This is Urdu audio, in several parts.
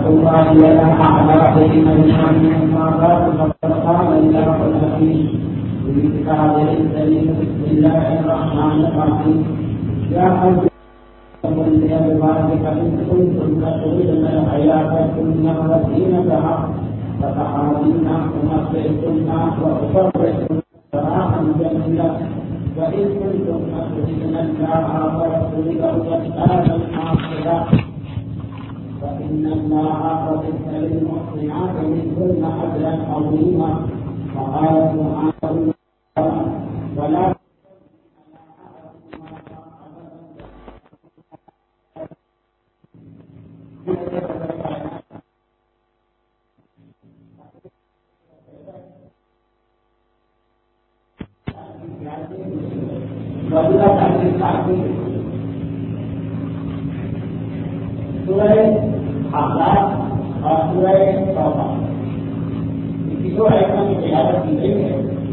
الله لنا أعداء مما بعد فقد قال الله الحكيم في كتابه الكريم بسم الله الرحمن الرحيم يا أيها لأزواجك إن كنتن تردن الحياة الدنيا وزينتها فتعالينا أمتعكن وأسرحكن سراحا جميلا وإن كنتم تردن الله ورسوله والدار الآخرة فإن الله قد للمحسنات منكن أجرا عظيما وقال سبحانه ولا سورہ احزاب اور سورہ توبہ اسی دو آیتوں کی تلاوت کی گئی ہے.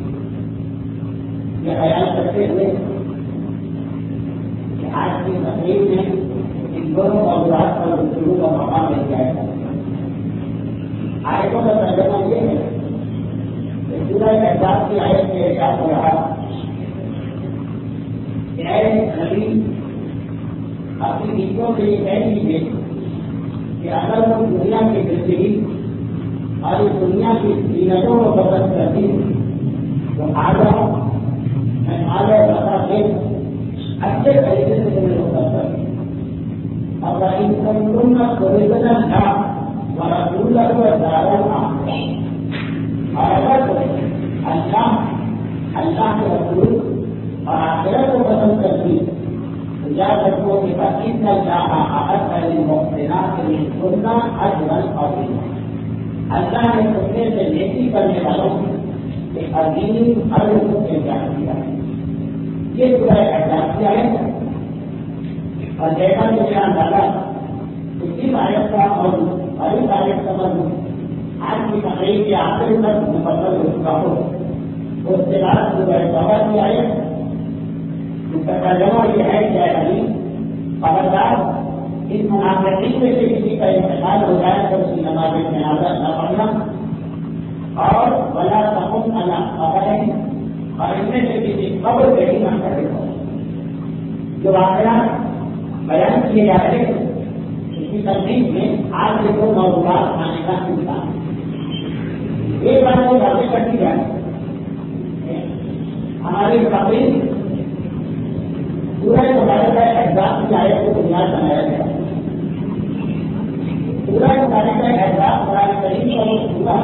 یہ بیان کرتے ہوئے کہ آج کی تقریب میں ان دونوں موضوعات پر گفتگو کا موقع مل جائے گا. آیتوں کا ترجمہ یہ ہے کہ سورہ احزاب کی آیت میں ارشاد ہو رہا کہ اے نبی اپنی نیتوں سے یہ کہہ دیجیے کہ اگر وہ دنیا کی زندگی اور اس دنیا کی زینتوں کو پسند کرتی تو آ جاؤ میں آگے بتا دے اچھے طریقے سے تمہیں وہ کر سکتی اور ان تم کا پرویژن تھا ہمارا دور لگا زیادہ اور اگر اللہ کے رسول اور آخرت کو پسند کرتی یاد رکھو کہ فإن الله أعد للمحسنات منكن أجرا عظيما. اللہ نے تمہیں سے نیکی کرنے والوں کے عظیم اجر کو تیار کیا ہے. یہ سورہ احزاب کی آیت ہے اور جیسا کہ میرا اندازہ اسی آیت کا اور اس آیت کا مضمون آج کی تقریب کے آخر تک مکمل ہو چکا ہو. اس کے بعد سورہ توبہ کی آیت اس کا ترجمہ یہ ہے کہ علی خبردار اس منافقین میں سے کسی کا انتقال ہو جائے تو اس کی نماز جنازہ نہ پڑھنا اور ولا تقم علی قبر اور ان میں سے کسی قبر پہ ہی نہ کھڑے ہو. جو واقعات بیان کیے جا رہے ہیں اس کی ترتیب میں آج کے دو موضوعات آنے کا امکان ہے. ایک بات وہ واضح کر دی جائے ہماری تقریر سورہ مبارکہ احزاب کی آیت کو بنیاد بنایا گیا. سورہ مبارکہ احزاب قرآن کریم کا وہ سورہ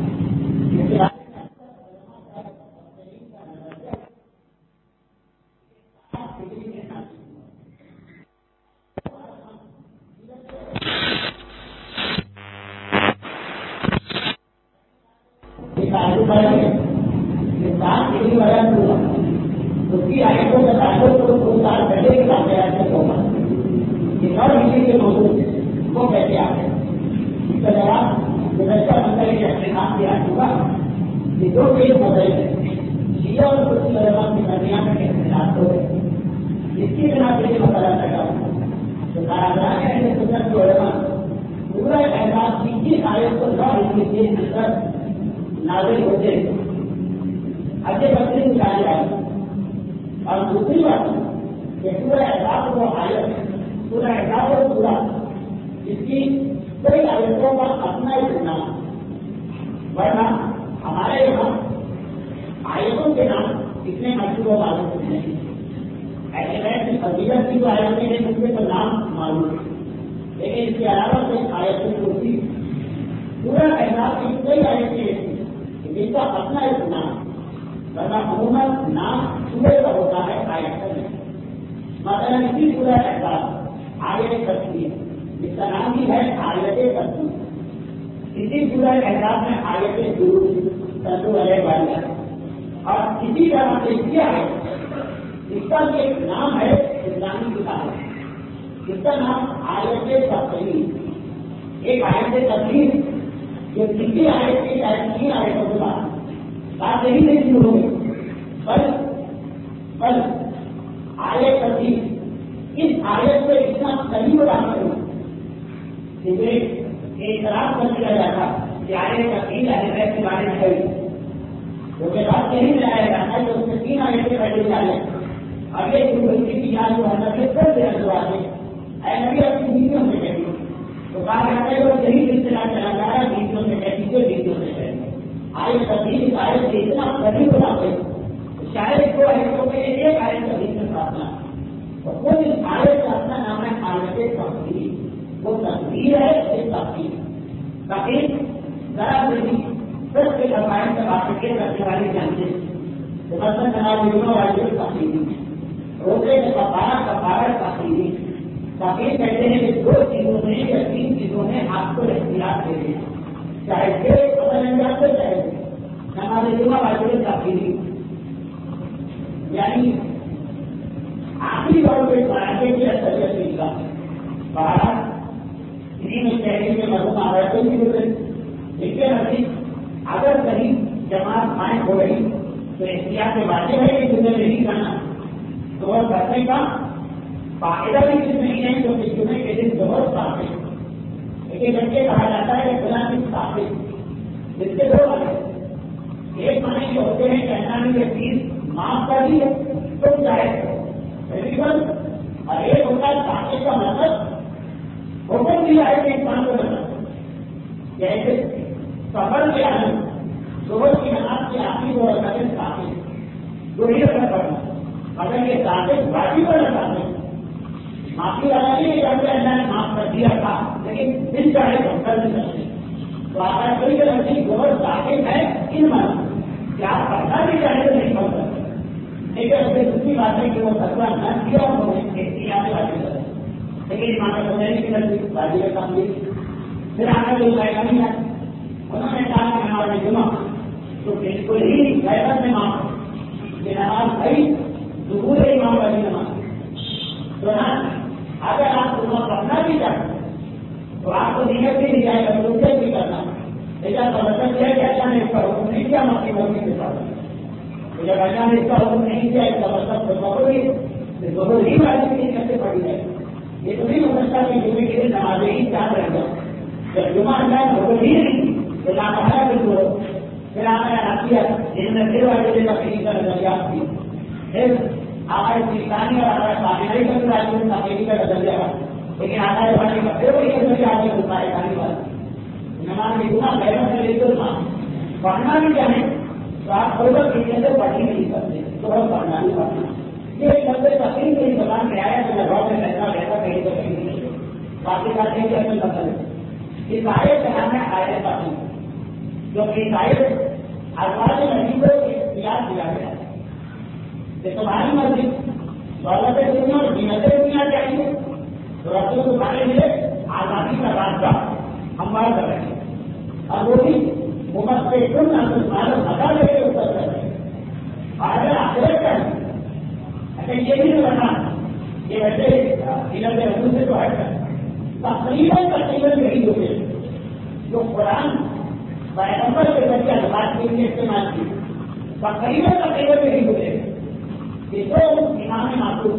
اس کی آیتوں کا تعلق کو 2 سال پہلے کے واقعات سے ہوگا کہ ہر کسی کے موضوع وہ کیسے آ گئے. اس کا جواب گزشتہ منظر کے اختلاف سے آ چکا کہ جو ایک مسئلے ہے شیعہ اور سنی علماء کے درمیان کے اختلاف ہو گئے. اس کی بنا پر یہ مسئلہ لگا تو کاراگاہ اہل سنت کے علماء پورا احساس کی جس آیت کو 9 ہجری کے اندر نازل ہوتے اگے بکری نکالے جائے. اور دوسری بات کہ پورا احساس وہ آیت پورا احساس اور پورا اس کی کئی آیتوں کا اپنا ہی نام ورنہ ہمارے یہاں آیتوں کے نام اتنے مشہور و معلوم نہیں. ایسے کی فضیلت کی جو آیتیں ہیں ان کے تو نام معلوم ہے لیکن اس کے علاوہ کوئی آیتیں ہوتی پورا احساس کی کئی آیتیں ایسی جن کا اپنا ایک نام ورنہ عموماً نام سورے کا ہوتا ہے آیت کا نہیں. مثلا اسی سورہ احزاب آیت تصویر جس کا نام بھی ہے آیت تصویر. اسی سورہ احزاب میں آیت درود صلو علیہ وسلم اور اسی طرح سے کیا ہے اس کا بھی ایک نام ہے اسلامی کتاب جس کا نام آیت تصویر. ایک آیت تصویر جو کسی آیت کی شاید 3 آیتوں کے بعد بات یہی نہیں شروع ہوگی بل آیت تصویر اس آیت پہ اتنا قریب رہا کروں کہ یہ اعتراف کر دیا جاتا کہ آئے تقریر اہل بیت کے بارے میں ہے وہ کے بعد یہی میں آیا جاتا ہے کہ اس میں 3 آیتیں پڑھی جائیں اب یہ کی یاد جو حضرت کر دیا جو آگے اے نبی اپنی بیویوں سے کہتی تو کہا جاتا ہے وہ یہی سلسلہ چلا جا رہا ہے بیویوں سے کہتی ہے بیویوں سے کہتی آئے تقریر آئے سے اتنا قریب ہو جاتے شاید کو آیتوں میں ایک آیت تقریر سے پراپنا اور وہ اس آیت کا اپنا نام ہے آیت تقریر وہ تقریر ہے یہ تقریر تقریر ذرا بھی سب کے قبائل کا واقعے کرنے والے جانتے ہیں مثلاً جناب یونوں والے تقریری روزے کے کفارہ تقریری تقریر کہتے ہیں کہ 2 چیزوں میں یا 3 چیزوں میں آپ کو اختیار دے دیں چاہے یہ عمل انجام سے چاہے جناب یونوں والے تقریری یعنی آخری طور پہ پڑھانے کی اکثریت نہیں کا باہر انہیں میں چہرے کے مرحوم آرٹوں کی ضرورت اس کے نزدیک اگر کہیں جماعت قائم ہو رہی تو احتیاط سے واضح ہے کہ جمعے نہیں کرنا تو وہ کرنے کا فائدہ بھی کچھ نہیں ہے کیونکہ جمعے کے دن بہت صاف ہے لیکن بچے کہا جاتا ہے بنا کی صاف ہے جس کے 2 معنی ایک معنی یہ ہوتے ہیں کہ اللہ نے یہ چیز معاف کر دی ہے تو چاہے اور ایک ہوتا ہے صافے کا مطلب حکم دیا ہے کہ انسان کو مطلب جیسے سفر کے آنے صبح کی نماز کے آخری 2 رکعتیں صافے 2 ہی رکعت پڑھنا اگر یہ صافے واجب پر لگاتے معافی والا نہیں ہے جب اللہ نے معاف کر دیا تھا لیکن دل چاہے تو کر نہیں سکتے تو آپ کوئی کہ لڑکی بہت صافے ہے ان مانا کہ آپ پڑھنا بھی چاہے تو نہیں پڑھ سکتے لیکن اسے دوسری بات ہے کہ وہ فتوا نہ کیا احتیاط واجب لیکن مانا تو نہیں کہ واجب کام لی پھر آگے جو جائے نہیں ہے انہوں نے کہا کہ ہمارے جمعہ تو بالکل ہی غیبت میں معاف یہ نماز بھائی ظہور امام والی نماز تو اگر آپ جمعہ پڑھنا بھی چاہتے تو آپ کو نیت بھی نہیں جائے گا دوسرے بھی کرنا لیکن مطلب یہ ہے کہ اللہ نے اس کا حکم نہیں کیا مکی مرضی کے ساتھ جب اللہ نے اس کا حکم نہیں کیا اس کا مطلب ضرور ہی والی نہیں کیسے پڑھی جائے یہ تو نہیں ہو سکتا کہ جمعے کے دن نمازیں ہی چار رہ جائیں جب جمعہ اللہ نے حکم ہی نہیں تو لاپرواہی بالکل پھر آپ نے کیا جن میں پھر والے دن تقریر کا نظریات کی پھر ہمارے پاکستانی اور ہمارے پاکستانی کا بھی راجیوں کا تقریر کا نظریہ لیکن ہمارے والے کا پھر وہی نظریہ آگے ہوتا ہے پاکستانی والا نماز میں جمعہ غیروں سے لے کر پڑھنا بھی چاہیں تو آپ تھوڑا پیچھے سے پڑھ ہی نہیں سکتے تھوڑا پڑھنا بھی پڑھنا یہ ایک لمبے تقریر میری زبان میں آیا تو میں غور میں رہتا کہیں تو کہیں نہیں باقی بات ہے کہ اپنے مطلب ہے اس آیت کا نام ہے آیت تقریر جو کہ شاید ازواج نبی کو اختیار دیا گیا ہے کہ تمہاری مرضی دولت دنیا اور زینت دنیا چاہیے تو رسول کو کھانے ملے آزادی کا راستہ ہموار کر رہے ہیں اور وہ بھی حکومت سے کم نہ ہٹا لے کے اوپر کر رہے ہیں اور اگر آخرت کریں اچھا یہ بھی نہیں بنا یہ ویسے زینت رسول سے تو ہٹ کر تقریباً یہی ہوتے جو قرآن پیغمبر کے ذریعے الفاظ کے لیے استعمال کی تقریباً یہی ہوتے کہ جو امام معصوم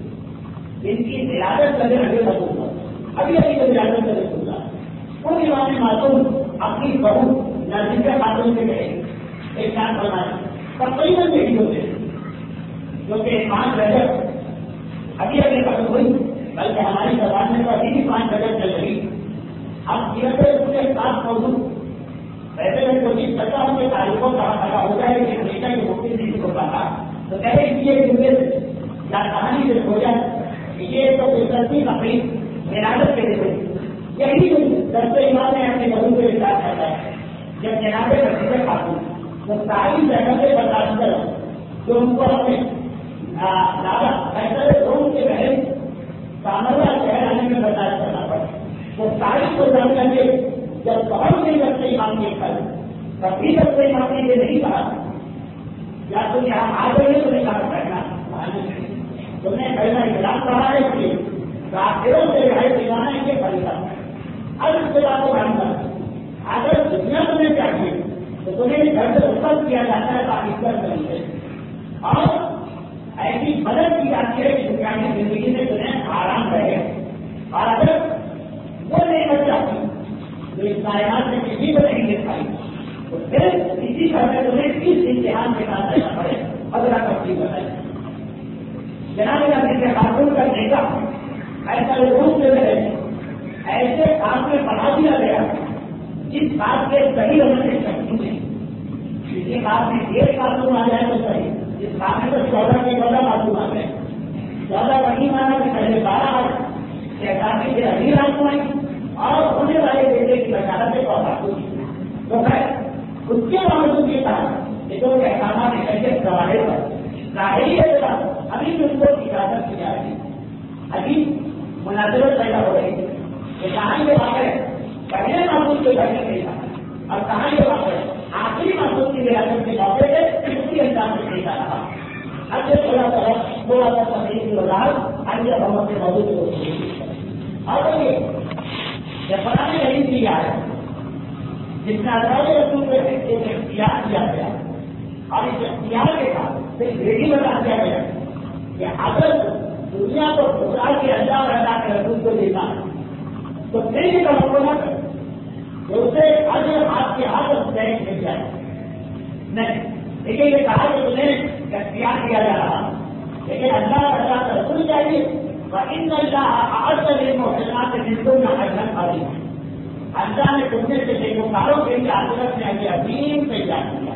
جن کی ولادت کرنے لگے رسول ابھی ولادت کرے رسول وہ امام معصوم اپنی بہو نزدیک خاتون سے گئے ایک ساتھ بنایا تقریباً یہی ہوتے جو کہ 5 رجب ابھی ختم ہوئی بلکہ ہماری زبان میں تو ابھی بھی 5 رجب چل رہی اب سیرت اس کے ساتھ موجود ویسے میں کوشش کرتا ہوں کہ تاریخوں کا پتا ہو جائے کہ ہمیشہ کی مفتی نہیں ہو پاتا تو کہتے اس لیے یا کہانی سے ہو جائے یہ تو قدرتی تقریب ولادت کے لیے یہی درس امام نے اپنے بہو سے اظہار کرتا ہے جب جناب رسول خاتون وہ ساری جگہ سے برداشت کرو جو ان کو اپنے فیصلے روم کے بہن کامرا شہر آنے میں برداشت کرنا پڑے وہ تاریخ کو جان کر کے جب بہت نہیں رکھتے امام کے کل کبھی رکھتے امام نے یہ نہیں کہا یا تم یہاں آ گئے تو نہیں کہا بیٹھنا تم نے پہلا اعلان پڑھا ہے کہ کافروں سے رہائی دلانا ہے یہ خریدا اب اس کے بعد کو کام کرنا اگر دنیا تمہیں چاہیے تو تمہیں گھر سے رخصت کیا جاتا ہے پاکستان طریقے اور ایسی مدد کی جاتی ہے کہ دنیا کی زندگی میں تمہیں آرام رہے اور اگر وہ نہیں کر چاہتی کائنات میں کسی کو نہیں دیکھ پائی تو پھر اسی طرح تمہیں کس امتحان کے ساتھ رہنا پڑے اگلا تفصیل بتائیں. جناب نبی کے قانون کا بیٹا ایسا لوگوں سے رہے ایسے کام میں بڑھا دیا گیا جس بات کے صحیح ہونے کی شکتی نہیں. کسی بات میں ایک قانون آ جائے تو صحیح, جس بات میں تو 14 کے 14 قانون آ گئے. 14 وہی مانا کہ پہلے 12 آئے, 13 کے ابھی رات کو آئی اور ہونے والے بیٹے کی بچانا سے تو ہے اس کے باوجود یہ کہا کہ جو احکامات ایسے سوالے پر ظاہری ہے ابھی بھی ان کو اجازت کی جا رہی ہے. ابھی مناسبت پیدا ہو رہی ہے کہ کہاں یہ واقع پہلے معصوم کے گھر میں نہیں تھا اور کہاں یہ واقع آخری معصوم کی وراثت کے موقع پہ اسی انداز سے نہیں جا رہا. اب یہ تھوڑا سا تقریب کی وضاحت آج یہ بہت سے موجود ہوتی ہے. اور یہ قرآن کریم کی یاد ہے جس میں اللہ رسول کو ایک اختیار کیا گیا اور اس اختیار کے ساتھ ایک ریڈی بتا دیا گیا کہ اگر دنیا کو خدا کے اللہ اور اللہ کے رسول کو دینا تو پھر بھی توقع نہ کرے کہ اسے اگر آپ کے ہاتھ طے مل جائے نہیں. لیکن یہ کہا کہ تمہیں اختیار کیا جا رہا لیکن اللہ اور اللہ کا رسول چاہیے ان اللہ اصل محسنات ہندو میں حضرت خالی ہے. اللہ نے تمہیں سے دیکھوکاروں کے لیے آخرت میں ایسے عظیم تیار کیا.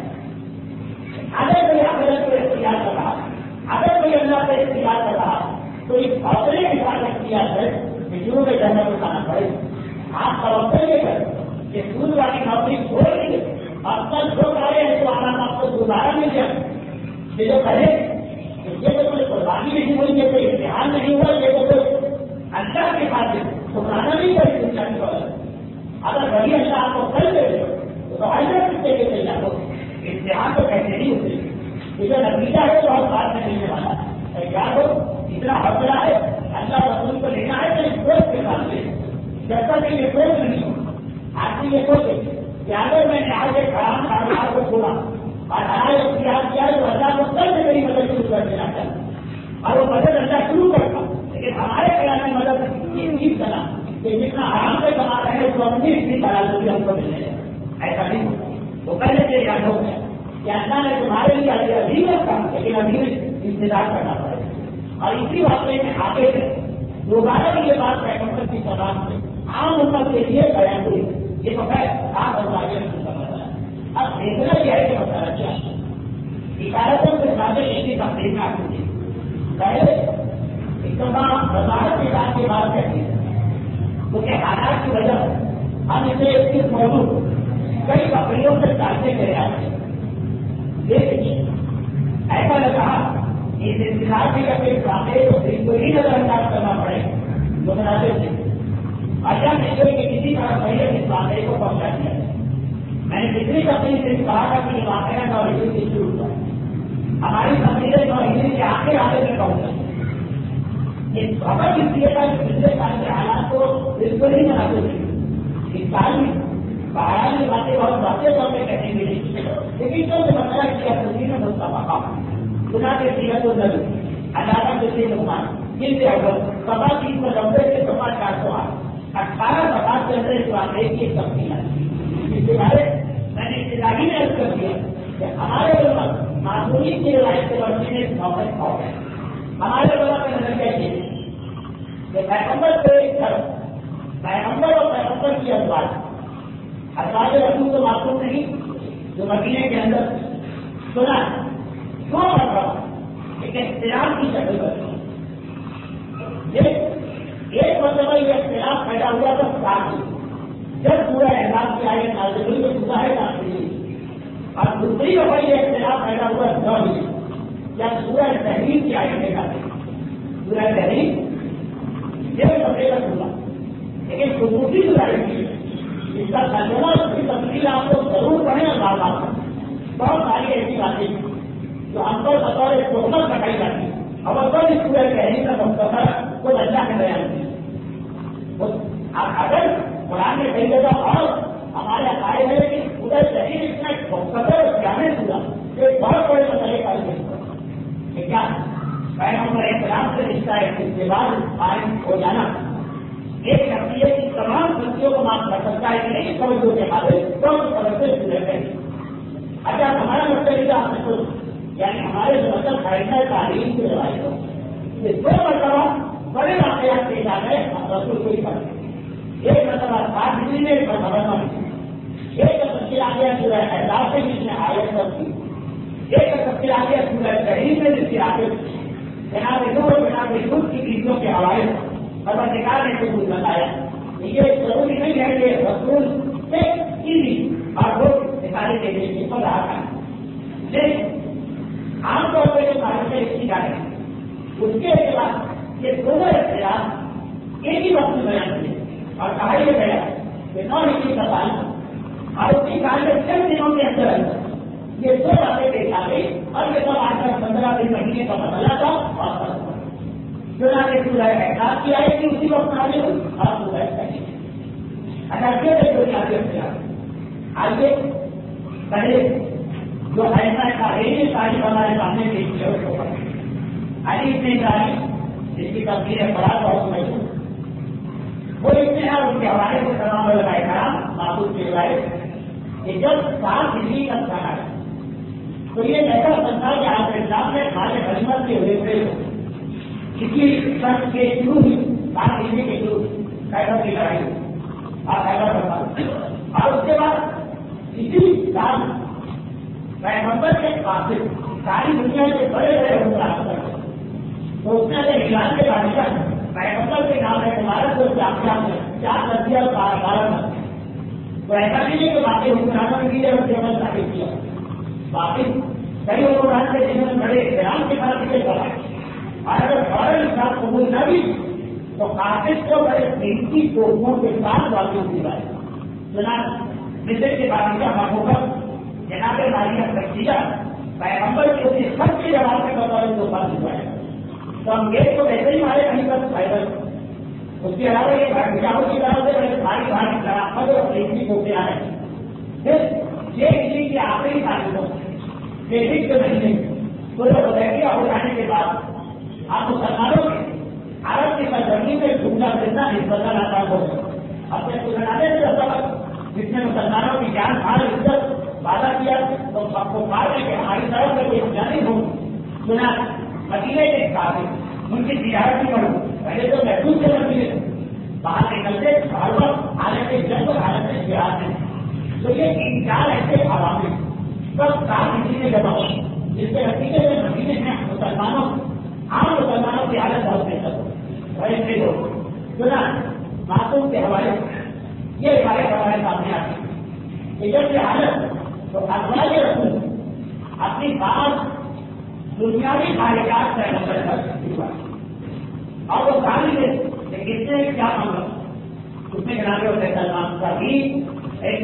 اگر کوئی آخرت کو اختیار کر رہا اگر کوئی اللہ کو اختیار کر رہا تو اس حوصلے کے ساتھ اختیار ہے کہ شروع میں جنت اٹھانا پڑے. آپ توقع یہ کریں کہ سود والی نوکری چھوڑ دیجیے اب تک جو کرے ہیں تو آرام آپ کو دوبارہ مل جائے. یہ جو کرے یہ تو کوئی قربانی نہیں ہوئی, یہ کوئی امتحان نہیں ہوا, یہ تو کوئی اللہ کے ساتھ ٹھکرانا نہیں پڑے. اگر وہی اللہ آپ کو کر دے تو ایسا کتنے کے تیار ہو امتحان تو کیسے نہیں ہوتے. یہ جو نتیجہ ہے تو ہم بات میں ملنے والا تیار ہو. اتنا حوصلہ ہے اللہ رسول کو لینا ہے تو اس دوست کے ساتھ لے. جب تک یہ سوچ نہیں ہو آپ یہ سوچے کہ اگر میں نے آج ایک خراب کاروبار کو چھوڑا اور ہمارے اختیار کیا تو اللہ کو کل سے میری مدد شروع کر دینا چاہتا اور وہ مدد اللہ شروع کرتا. لیکن ہمارے خیال میں مدد یہ چیز بنا کہ جتنا آرام سے کما رہے ہیں اس کو اپنی اتنی تلاشی ہم کو ملنے لگے. ایسا نہیں ہوتا. وہ پہلے سے یاد ہو گیا کہ اللہ نے تمہارے لیے ابھی رکھا لیکن ابھی انتظار کرنا پڑے گا. اور اسی واقعے میں آگے سے دوبارہ بھی یہ بات پیغمبر کی زبان سے عام امت کے لیے بیان ہوئی. یہ تو ہے آپ اور واقعہ ہے. اب دیکھنا یہ ہے کہ مسئلہ کیا عبادتوں کے ساتھ ایسی تقریب میں آتی تھی. پہلے اقتدار وضاحت کے ساتھ یہ بات کہتی ہے کیونکہ حالات کی وجہ سے ہم اسے اس موضوع کئی بکریوں سے ڈالتے چلے آتے ہیں. لیکن ایسا لگا اس انتظار کے اپنے واقعے کو دل کو ہی نظر انداز کرنا پڑے جو مناسب تھے. اللہ نے کہ کسی طرح پہلے اس واقعے کو پہنچا دیا ہے. میں نے پچھلی تقریب سے کہا تھا کہ یہ واقعہ 9 ہجری سے شروع ہوا. ہماری تقریریں 9 ہجری کے آگے میں پہنچا. یہ خبر اس لیے تھا کہ پچھلے سال کے حالات کو بالکل ہی مناسب نہیں. اس سال میں باہر کی باتیں بہت واقع طور پہ کہنے کے لیے لیکن تو مسئلہ کیا تصویر میں بہت مقام گنا کے سیرت و نظر عدالت جیسے نقصان جن سے اگر سوا 390 سے سوا 408 18 سوال کے اندر اس واقعے کی ایک تفصیل ہے. اس کے بارے میں نے ابتدائی میں عرض کر دیا کہ ہمارے لوگ معصومیت کی روایت سے بڑھنے میں موقع ہو گئے. ہمارے لوگوں کا نظریہ یہ کہ پیغمبر سے گھر پیغمبر اور پیغمبر کی ازواج رسول تو معصوم نہیں جو مدینے کے اندر سنا کیوں کر رہا ایک اختلاف کی شکل پر ایک مرتبہ یہ اختلاف پیدا ہوا تھا ساتھ جب پورا احساس کیا ہے نازل تو پورا ہے نازل اور دوسری دفعہ یہ اختلاف پیدا ہوا 9 ہجری جب پورا تحریر کی آئے گا پورا تحریر یہ سفید ہوا لیکن خصوصی گزارش کی اس کا ترجمہ اس کی تفصیل آپ کو ضرور پڑھیں اور بات آپ بہت ساری ایسی باتیں جو ہم پر بطور تہمت بتائی جاتی ہے اور بطور اس پورے کہنے کا مختصر وہ اللہ نے بیان کی. اگر قرآن میں کئی جگہ اور ہمارے عقائد ہے کہ پورا شریر اتنا مختصر جانے ہوا کہ ایک بہت بڑے مسئلے کا کیا پیغمبر احترام سے رشتہ ہے اس کے بعد قائم ہو جانا ایک شخصیت کی تمام غلطیوں کو معاف کر سکتا ہے کہ نہیں توجہ کے حوالے کون توجہ سے رہتے ہیں. اچھا ہمارا مطلب آپ نے سوچ یعنی ہمارے جو مطلب خریدہ تعلیم کے روایت ہو یہ دو مرتبہ بڑے واقعات پیش آ گئے رسول کوئی کرتے. ایک مرتبہ 7 ہجری میں ایک مرتبہ 9 ہجری. ایک تفصیل آ گیا سورہ احزاب سے جس نے آیت پر کی. ایک تفصیل آ گیا سورہ تحریر میں جس کی آیت جناب نور اور جناب یوسف کی چیزوں کے حوالے پروردگار نے خود بتایا. یہ ضروری نہیں ہے کہ رسول سے سیدھی اور وہ نکالے کے لیے پر رہا تھا. لیکن عام طور پہ جو تاریخیں لکھی جا رہی ہیں اس کے خلاف یہ دونوں اختیار ایک ہی وقت میں بیان کیے اور کہا یہ گیا کہ 9 ہجری کا سال اور اس کی کال میں چند دنوں کے اندر یہ دو باتیں پیش آ گئی اور یہ سب آج تک 15 دن مہینے کا مسئلہ تھا اور چنانچہ سورہ احزاب کی آئے گی اسی وقت نازل ہوئی اور سورہ تحریر. اگر یہ جو آگے اختیار آگے پہلے جو ایسا تاریخی تاریخ ہمارے سامنے پیش کیا اس کو پڑھیں. علی ابن تاریخ جس کی تفصیل ہے بڑا بہت مشہور وہ اتنے ہیں ان کے حوالے سے تمام لگائے کرام محبوب کے روایت کہ جب 7 ہجری کا سال ہے تو یہ ایسا سنتا کہ آپ اسلام میں ہمارے غنیمت کے ہوئے تھے کسی سن کے شروع ہی 7 ہجری کے شروع خیبر کی لڑائی اور خیبر بتا اور اس کے بعد اسی سال پیغمبر کے پاس ساری دنیا کے بڑے بڑے حکمران کرتے تو اس میں ایران کے بادشاہ پیغمبر کے نام ہے عمارت کو 4 نسیاں 12 تو ایسا نہیں ہے کہ باقی حکمرانوں نے کیا اس عمل ثابت کیا. باقی کئی حکمران کے جنہوں نے بڑے احترام کے ساتھ یہ کرا اور اگر فوراً حساب قبول نہ بھی تو قاصد کو بڑے قیمتی توپوں کے ساتھ واقع کی بات. جناب مصر کے بادشاہ محبوب جناب مالیہ تقسیہ پیغمبر کی اسی سب کے جواب کے بطور تو بات ہوا ہے تو ہم گیٹ کو ویسے ہی ہمارے کہیں پر فائدہ اس کے علاوہ یہ بادشاہوں کی طرف سے بڑے بھاری بھاری شرافت اور قیمتی توپیں آ رہے ہیں. پھر 6 ہجری کی آخری تاریخوں فیبرک کے مہینے پورے حدیبیہ ہو جانے کے بعد آپ مسلمانوں کے عرب کی سرزمین میں ڈھونڈا پھرنا نسبت آتا ہو اپنے سلطانے سے سبق جس نے مسلمانوں کی جان مال عزت وعدہ کیا تو سب کو مار کے ہماری طرف سے کوئی جانی ہو سنا مدینے کے کافی ان کی تجارت بڑھو پہلے تو محدود سے مدینے باہر نکلتے ہر وقت حالت جنگ اور حالت جہاد میں تو یہ 3-4 ایسے عوامل سب 7 ہجری میں جمع ہو جس کے نتیجے میں مدینے میں مسلمانوں عام مسلمانوں کی حالت بہت بہتر ہو ایسے لوگ سنا معصوم کے حوالے یہ روایت ہمارے سامنے آتی ہے کہ جب یہ حالت تو ازواج رسول اپنی بات دنیاوی خارجات کا نظر کر اور وہ کھانے میں لیکن اس نے کیا مانگا اس میں جناب ہوتے سلمان کا بھی ایک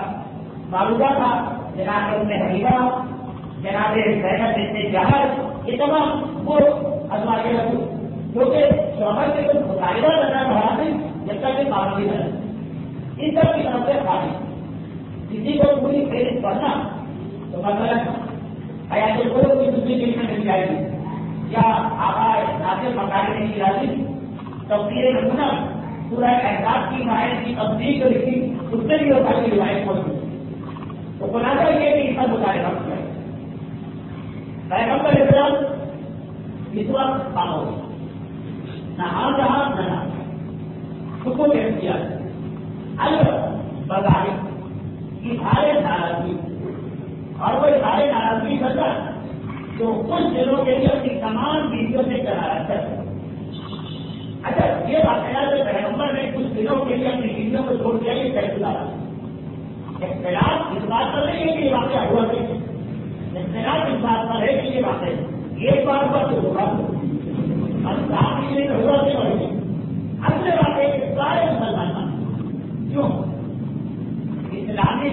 معلومہ تھا جناب ابن حبیبہ جناب زینب بنت جہش یہ تمام وہ ازواج رسول کیونکہ شوہر سے کوئی مطالبہ کرنا رہا نہیں جب تک کہ پابندی نہ رہے ان سب کی طرف سے خالی کسی کو پوری فہرست پڑھنا تو مثلاً حیات القلوب کی دوسری چیز میں مل جائے گی یا آبائے ناصر مکاری نہیں راضی تفسیر نمونہ سورہ احزاب کی روایت کی تفسیر جو لکھی اس سے بھی ہوتا ہے روایت موجود تو خلاصہ یہ کہ اس کا مطالبہ کیا پیغمبر اسلام اس وقت خاموش نہ ہاتھ رہا نہ خود کو پیش کیا البتہ بظاہر اظہار ناراضگی اور وہ اظہار ناراضگی کرتا تو کچھ دنوں کے لیے اپنی تمام بیویوں سے کرا رہتا ہے. اچھا یہ واقعات پیغمبر نے کچھ دنوں کے لیے اپنی بیویوں کو چھوڑ دیا یہ فیصلہ اختلاف اس بات پر نہیں ہے کہ یہ واقعہ ہوا نہیں اختلاف اس بات پر ہے کہ یہ واقع ایک بار پر تو ہوگا اور 7 ہجری میں ہوا نہیں ہوگی اگلے واقعے کے سارے مسلمان کیوں اسلامی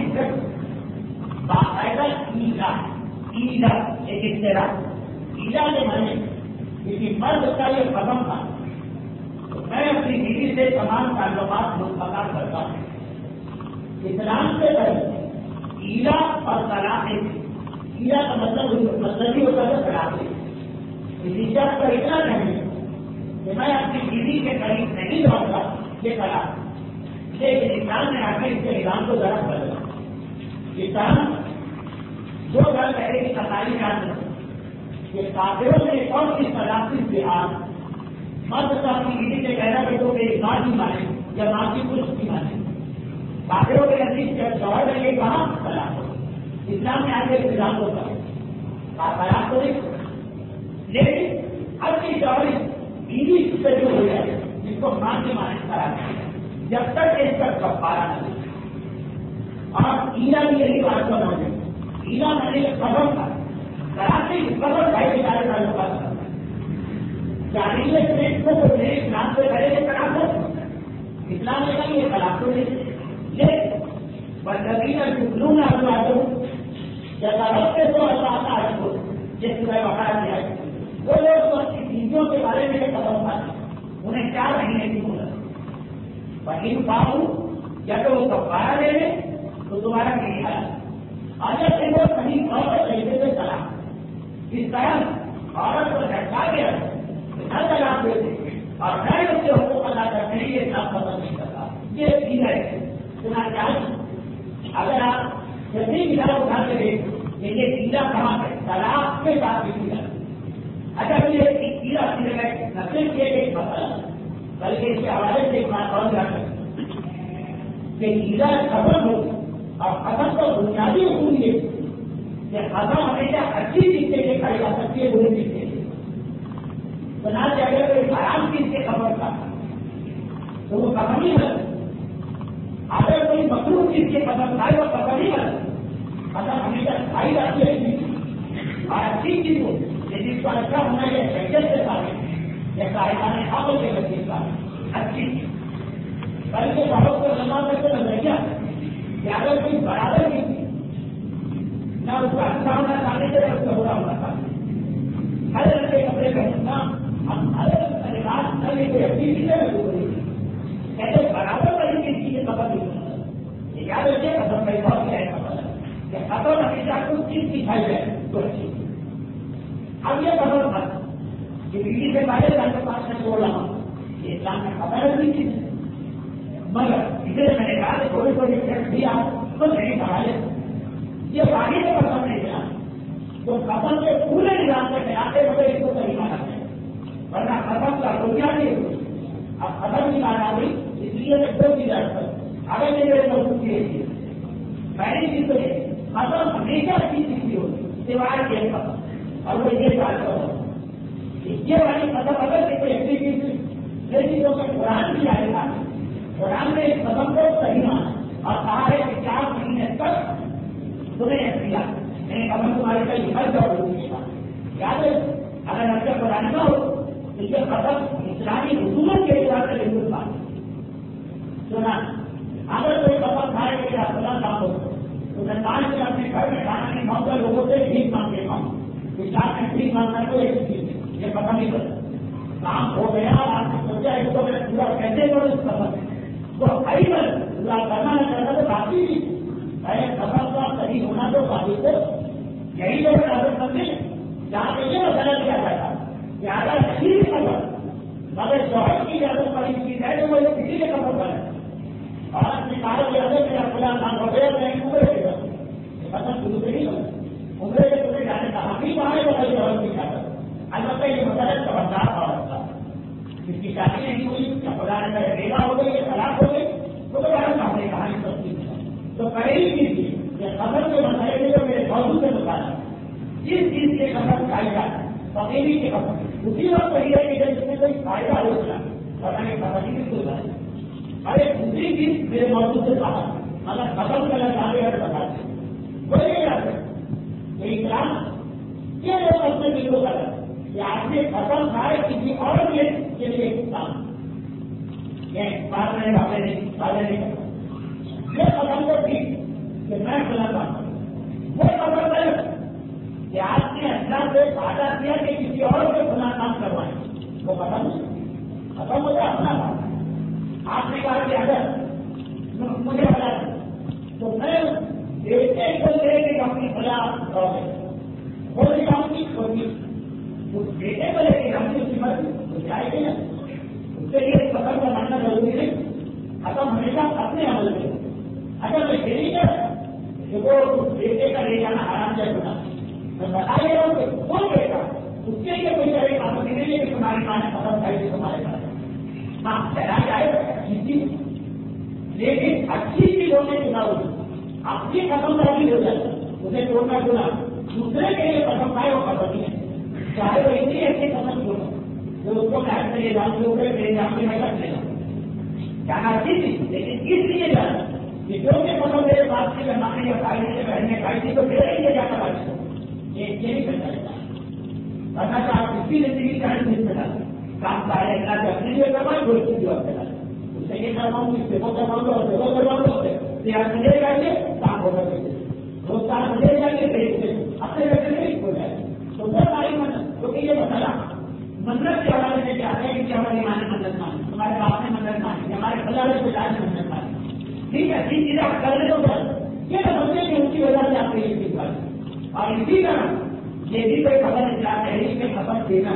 باقاعدہ ایجا ایک اختلاف ایجا کے معنی کسی مرد کا یہ قدم تھا میں اپنی بیوی سے تمام تعلقات منقطع کرتا ہوں. اسلام سے پہلے ایجا اور طلاق ایجا کا مطلب ہی ہوتا ہے طلاق. اسی شخص کا اتنا نہیں کہ میں اپنی بیوی کے قریب نہیں رہوں گا یہ کرا لیکن اسلام نے آ کر اس کے نظام کو ذرا بدلا. اسلام جو گھر کہے کہ سرکاری جان یہ کافروں نے کون سی سلامتی بہار مرد تو اپنی بیوی سے کہنا کہ تو میری ماں کی مانے یا ماں کی پوچھ کی مانے. کافروں کے نزدیک شوہر ہے یہ کہاں طلاق ہو. اسلام نے آگے نظام کو طلاق تو نہیں لیکن اب کی شوہر بیوی سے جو ہو جائے جس کو ماں کی مانے کرا جب تک اس پر کفارہ نہیں اور ایلا بھی یہی بات کو نہ دیں. ایلا میں نے خبر تھا کراچی خبر بھائی بیچارے کا لوگ جاری کو اسلام سے پہلے سے طلاق ہو. اسلام نے کہا یہ طلاق تو نہیں لیکن بندگی کا جتلوں میں آپ آ جاؤں جیسا رکھتے تو ایسا آتا ہے کو جس کو وقار دیا وہ لوگ اپنی چیزوں کے بارے میں خبر پاتے انہیں 4 مہینے کی مدت وہی باہو یا تو وہ کفارہ لے لیں تو دوبارہ نہیں آیا. اگر سے وہ کہیں اور طریقے سے چلا اس طرح عورت کو جھٹکا گیا نہ طلاق دیتے اور نہ اس کے حقوق ادا کرنے کے لیے سب پسند نہیں کرتا. یہ چیز ہے سنا چاہیے اگر آپ جتنی کتاب اٹھا کے دیکھ یہ کیڑا کہاں ہے طلاق کے ساتھ بھی کیڑا. اگر یہ کیڑا سیدھے گئے نہ صرف یہ ایک مسئلہ بلکہ اس کے حوالے سے ایک بات اور جا سکتے کہ کیڑا ختم ہو اور ختم تو بنیادی اصول یہ کہ ختم ہمیشہ اچھی چیز کے لیے کھائی جا سکتی ہے بری چیز کے لیے. بنا چاہیے کوئی خراب چیز کے خبر تھا تو وہ ختم ہی بن. اگر کوئی مخلوق چیز کے قدم کھائے وہ ختم ہی بن. ختم ہمیشہ کھائی جاتی ہے اور اچھی چیز ہو جس کو اچھا ہونا یہ حیثیت سے سارے یا صاحبان خاموں کے بچے کا اچھی چیز بلکہ بہت کو لمبا کرتے نظریہ کہ اگر کوئی برابر کی تھی نہ اس کا اچھا ہونا چاہتے تھے اس کا برا ہونا چاہتے ہر رنگ کے کپڑے پہننا ہم ہر رنگ کا لباس نہ لے کوئی اچھی چیزیں لگو رہی تھی کہتے برابر والی کی چیزیں خبر نہیں ہونا یہ یاد رکھیے خبر میں بہت کیا ہے خبر کہ خبر ہمیشہ کچھ چیز سکھائی جائے تو اچھی. اب یہ خبر تھا کہ بیوی سے پہلے گھر کے پاس میں بول رہا ہوں یہ اسلام میں خبر ہے نہیں چیز مگر اسے میں نے کہا کہ تھوڑے تھوڑے شخص بھی آپ تو نہیں سوال یہ باقی سے پسند نہیں کیا تو قسم کے پورے نظام سے خیاتے ہوئے اس کو صحیح مانا ہے ورنہ قسم کا بنیاد نہیں اب قدم نہیں مانا گئی اس لیے میں دو چیز اگر میرے موجود کی پہلی چیز تو یہ قسم ہمیشہ اچھی چیز کی ہوتی سوائے کے قسم اور وہ یہ بات یہ والی قسم اگر کوئی ایسی چیز یہ چیزوں میں قرآن بھی آئے گا قرآن نے اس قدم کو صحیح مانا اور کہا ہے کہ 4 مہینے تک تمہیں اختیار میں قدم تمہارے کئی ہر جگہ ہوگی یاد ہے اگر اچھا قرآن نہ ہو تو یہ قدم اسلامی حکومت کے حساب سے ہندوستان سنا اگر کوئی قدم کھائے کہ آپ فلاں کام ہو تو سرکار سے اپنے گھر میں کھانا نہیں کھاؤں لوگوں سے بھیک مانگ کے کھاؤں اسلام میں بھیک مانگنا تو ایک چیز ہے یہ پتہ نہیں کرتا کام ہو گیا آپ نے سوچا اس کو میں پورا کیسے کروں اس قدم تو صحیح پورا کرنا نہ کرنا تو باقی نہیں خبر کا صحیح ہونا تو باقی کو یہی لوگ نظر سمجھے جہاں پہ یہ مسئلہ کیا جاتا کہ اگر صحیح خبر مگر شوہر کی اجازت والی چیز ہے تو وہ کسی کے خبر پر ہے اور اپنے کاروں کی اندر میرا کھلا کام ہو گیا میں عمرے کے گا مطلب شروع سے نہیں ہوگا عمرے کے پورے جانے کا ہم بھی وہاں تو کئی شوہر کی اجازت البتہ یہ مسئلہ خبردار عورت تھا جس کی شادی نہیں ہوئی خدا نے بیگا ہو گئی یا طلاق ہو گئی وہ تو بڑا کام ہے کہانی سب چیز تو پہلی چیز یہ خبر کے مسئلے میں جو میرے موضوع سے مطالعہ جس چیز کے خبر کھائی جاتا فقیری کے خبر اسی وقت یہ ہے کہ جب اس میں کوئی فائدہ ہو گیا پتا نہیں خبر ہی بالکل ہے ارے دوسری چیز میرے موضوع سے کہا مگر خبر کا لگانے اور بتاتے وہ یہ جاتے کہ اسلام یہ لوگ اپنے بالکل غلط کہ آپ نے خبر کھائے کسی اور کے لیے کام یہ بات میں باتیں نہیں کرتا یہ خبر تو تھی کہ میں کھلا کام وہ خبر غلط کہ آپ نے اچھا سے وعدہ کیا کہ کسی اور سے کھلا کام کروائیں وہ ختم ختم ہو جائے اپنا کام آپ نے کہا کہ اگر مجھے بتا تو میں ایک بندے کی کمپنی کھلا وہ بھی کمپنی ہوگی اس بیٹے کو لے کے کمپنی اس کی مرضی تو جائے گی نا اس کے لیے خبر کا ماننا ضروری ہے اپنے عمل میں اگر میں دیری کر وہ بیٹے کا لے جانا حرام جائے بنا میں بتا دے رہا ہوں کہ کون بیٹا اس کے لیے کوئی طرح کا مطلب نہیں ہے کہ تمہاری ماں نے ختم کر کے تمہارے پاس ہاں چلا جائے لیکن اچھی چیز ہونے کے باوجود اپنی ختم کر ہو جائے اسے چھوڑنا چنا دوسرے کے لیے ختم پائے وہ ختم نہیں ہے چاہے وہ اتنی ایسی ختم کیوں جو اس کو محنت کریے جاؤں کے اوپر میرے جام میں محنت لے جاؤں جانا اچھی تھی لیکن کس لیے جانا کہ جو کہ ختم میرے بات سے مانے یا پائے سے بہنے کھائی تھی تو پھر ہی جانا پڑے یہ نہیں کرنا چاہتا کرنا چاہ اس کی زندگی کا نہیں ملا کام سارے اللہ کے اپنے لیے کرنا جو اس کی جواب کرنا اس سے یہ کرواؤں اس سے وہ کرواؤں گا اسے وہ کرواؤں گا آپ مجھے جائیے کام ہوگا روز کام مجھے جائیے اپنے گھر سے نہیں ہو جائے تو وہ ساری مدد کیونکہ یہ مسئلہ مدد کے حوالے سے کیا ہے کہ ہماری ماں نے مدد مانی ہمارے باپ نے مدد مانی ہمارے خدا نے خدا نے مدد مانی ٹھیک ہے تین چیزیں آپ کر لیں تو یہ سمجھتے کہ ان کی وجہ سے آپ کو یہ چیز بات اور اسی طرح یہ بھی کوئی خبر اطلاع ہے اس میں خبر دینا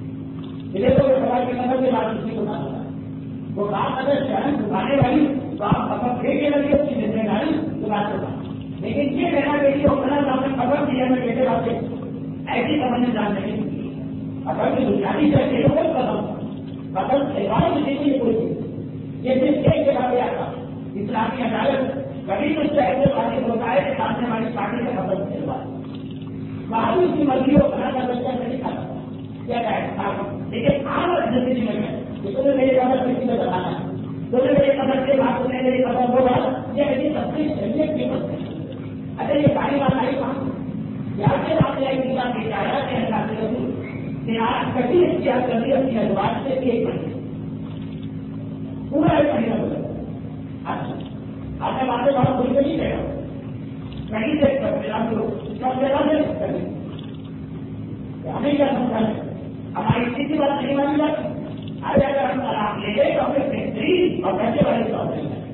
چاہیے تو خبر کی خبر کے بعد کسی کو نہ ہوتا وہ بات اگر شہر دکھانے والی تو آپ خبر دے کے لگے اس کی ذمہ داری تو بات ہوگا لیکن یہ کہنا کہ وہ غلط آپ نے خبر دیا میں کہتے بات ایسی خبر نے جان نہیں اگر کی بنیادی سے کوئی قدم قدم سیوائیں مجھے لیے کوئی چیز یہ صرف ایک جگہ پہ آتا اسلامی عدالت کبھی تو چاہے باتیں ہوتا ہے کہ سامنے والی پارٹی سے خبر سلوا وہاں بھی اس کی مرضی ہو بنا کر بچہ نہیں کھاتا کیا کہے لیکن عام زندگی میں کہ تمہیں میری قدر کسی میں بتانا ہے تمہیں میری قدر سے بات تمہیں میری قدر ہوگا یہ میری سب سے شریعت کی مت ہے اچھا یہ ساری بات آئی کہاں یا پھر آپ نے ایک بات یہ چاہا کہ اللہ کے رسول کہ آج کبھی اختیار کر لی اپنی ازواج سے ایک مہینے پورا ایک مہینہ ہو جائے اچھا آپ نے باتیں بہت بھول کے نہیں کہہ رہا کہیں سے ہمیں کیا سمجھا ہماری کسی بات نہیں مانی جاتی ارے اگر ہم طلاق لے گئے تو ہمیں بہترین اور پیسے والے طور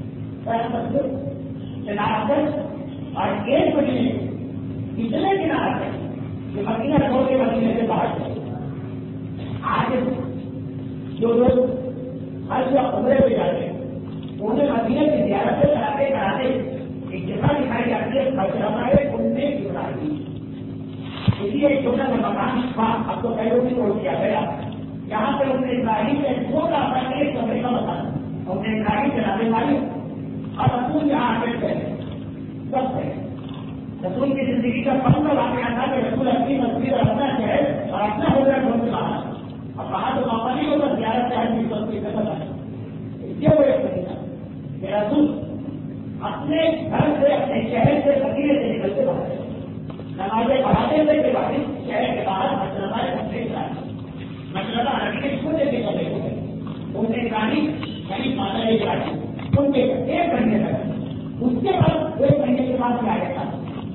اور ایک مہینے اتنے کنارا ہے کہ مدینہ چھوڑ کے مدینے سے باہر چلے آج جو لوگ ہر وقت عمرے پہ جاتے ہیں انہیں مدینے کی زیارتیں کراتے ایک جگہ دکھائی جاتی ہے مشرمہ ہے ان میں ابراہیم اس لیے ایک چھوٹا سا مکان تھا اب تو پہلے بھی روک کیا گیا یہاں پہ ان نے ابراہیم سے چھوٹا سا ایک کمرے کا مکان اور انہیں ابراہیم چلانے والی اور رسول یہاں آ کر پہلے سب پہلے رسول کی زندگی کا پندرہ واقعہ تھا کہ رسول اپنی مسجد اور اپنا شہر اور اپنا ہو کر گھوم کے باہر اور باہر تو موقع نہیں ہوگا زیادہ سے آدمی سب کی قدر ہے یہ وہ ایک مہینہ کہ رسول اپنے گھر سے اپنے شہر سے فقیرے سے نکلتے باہر نمازیں پڑھاتے ہوئے کے بعد شہر کے باہر مشربہ رکھ کے چھوٹے سے کپڑے ہو گئے ان نے گاڑی کہیں ماتا لے جا ان کے ایک مہینے تک اس کے بعد ایک مہینے کے بعد کیا رہتا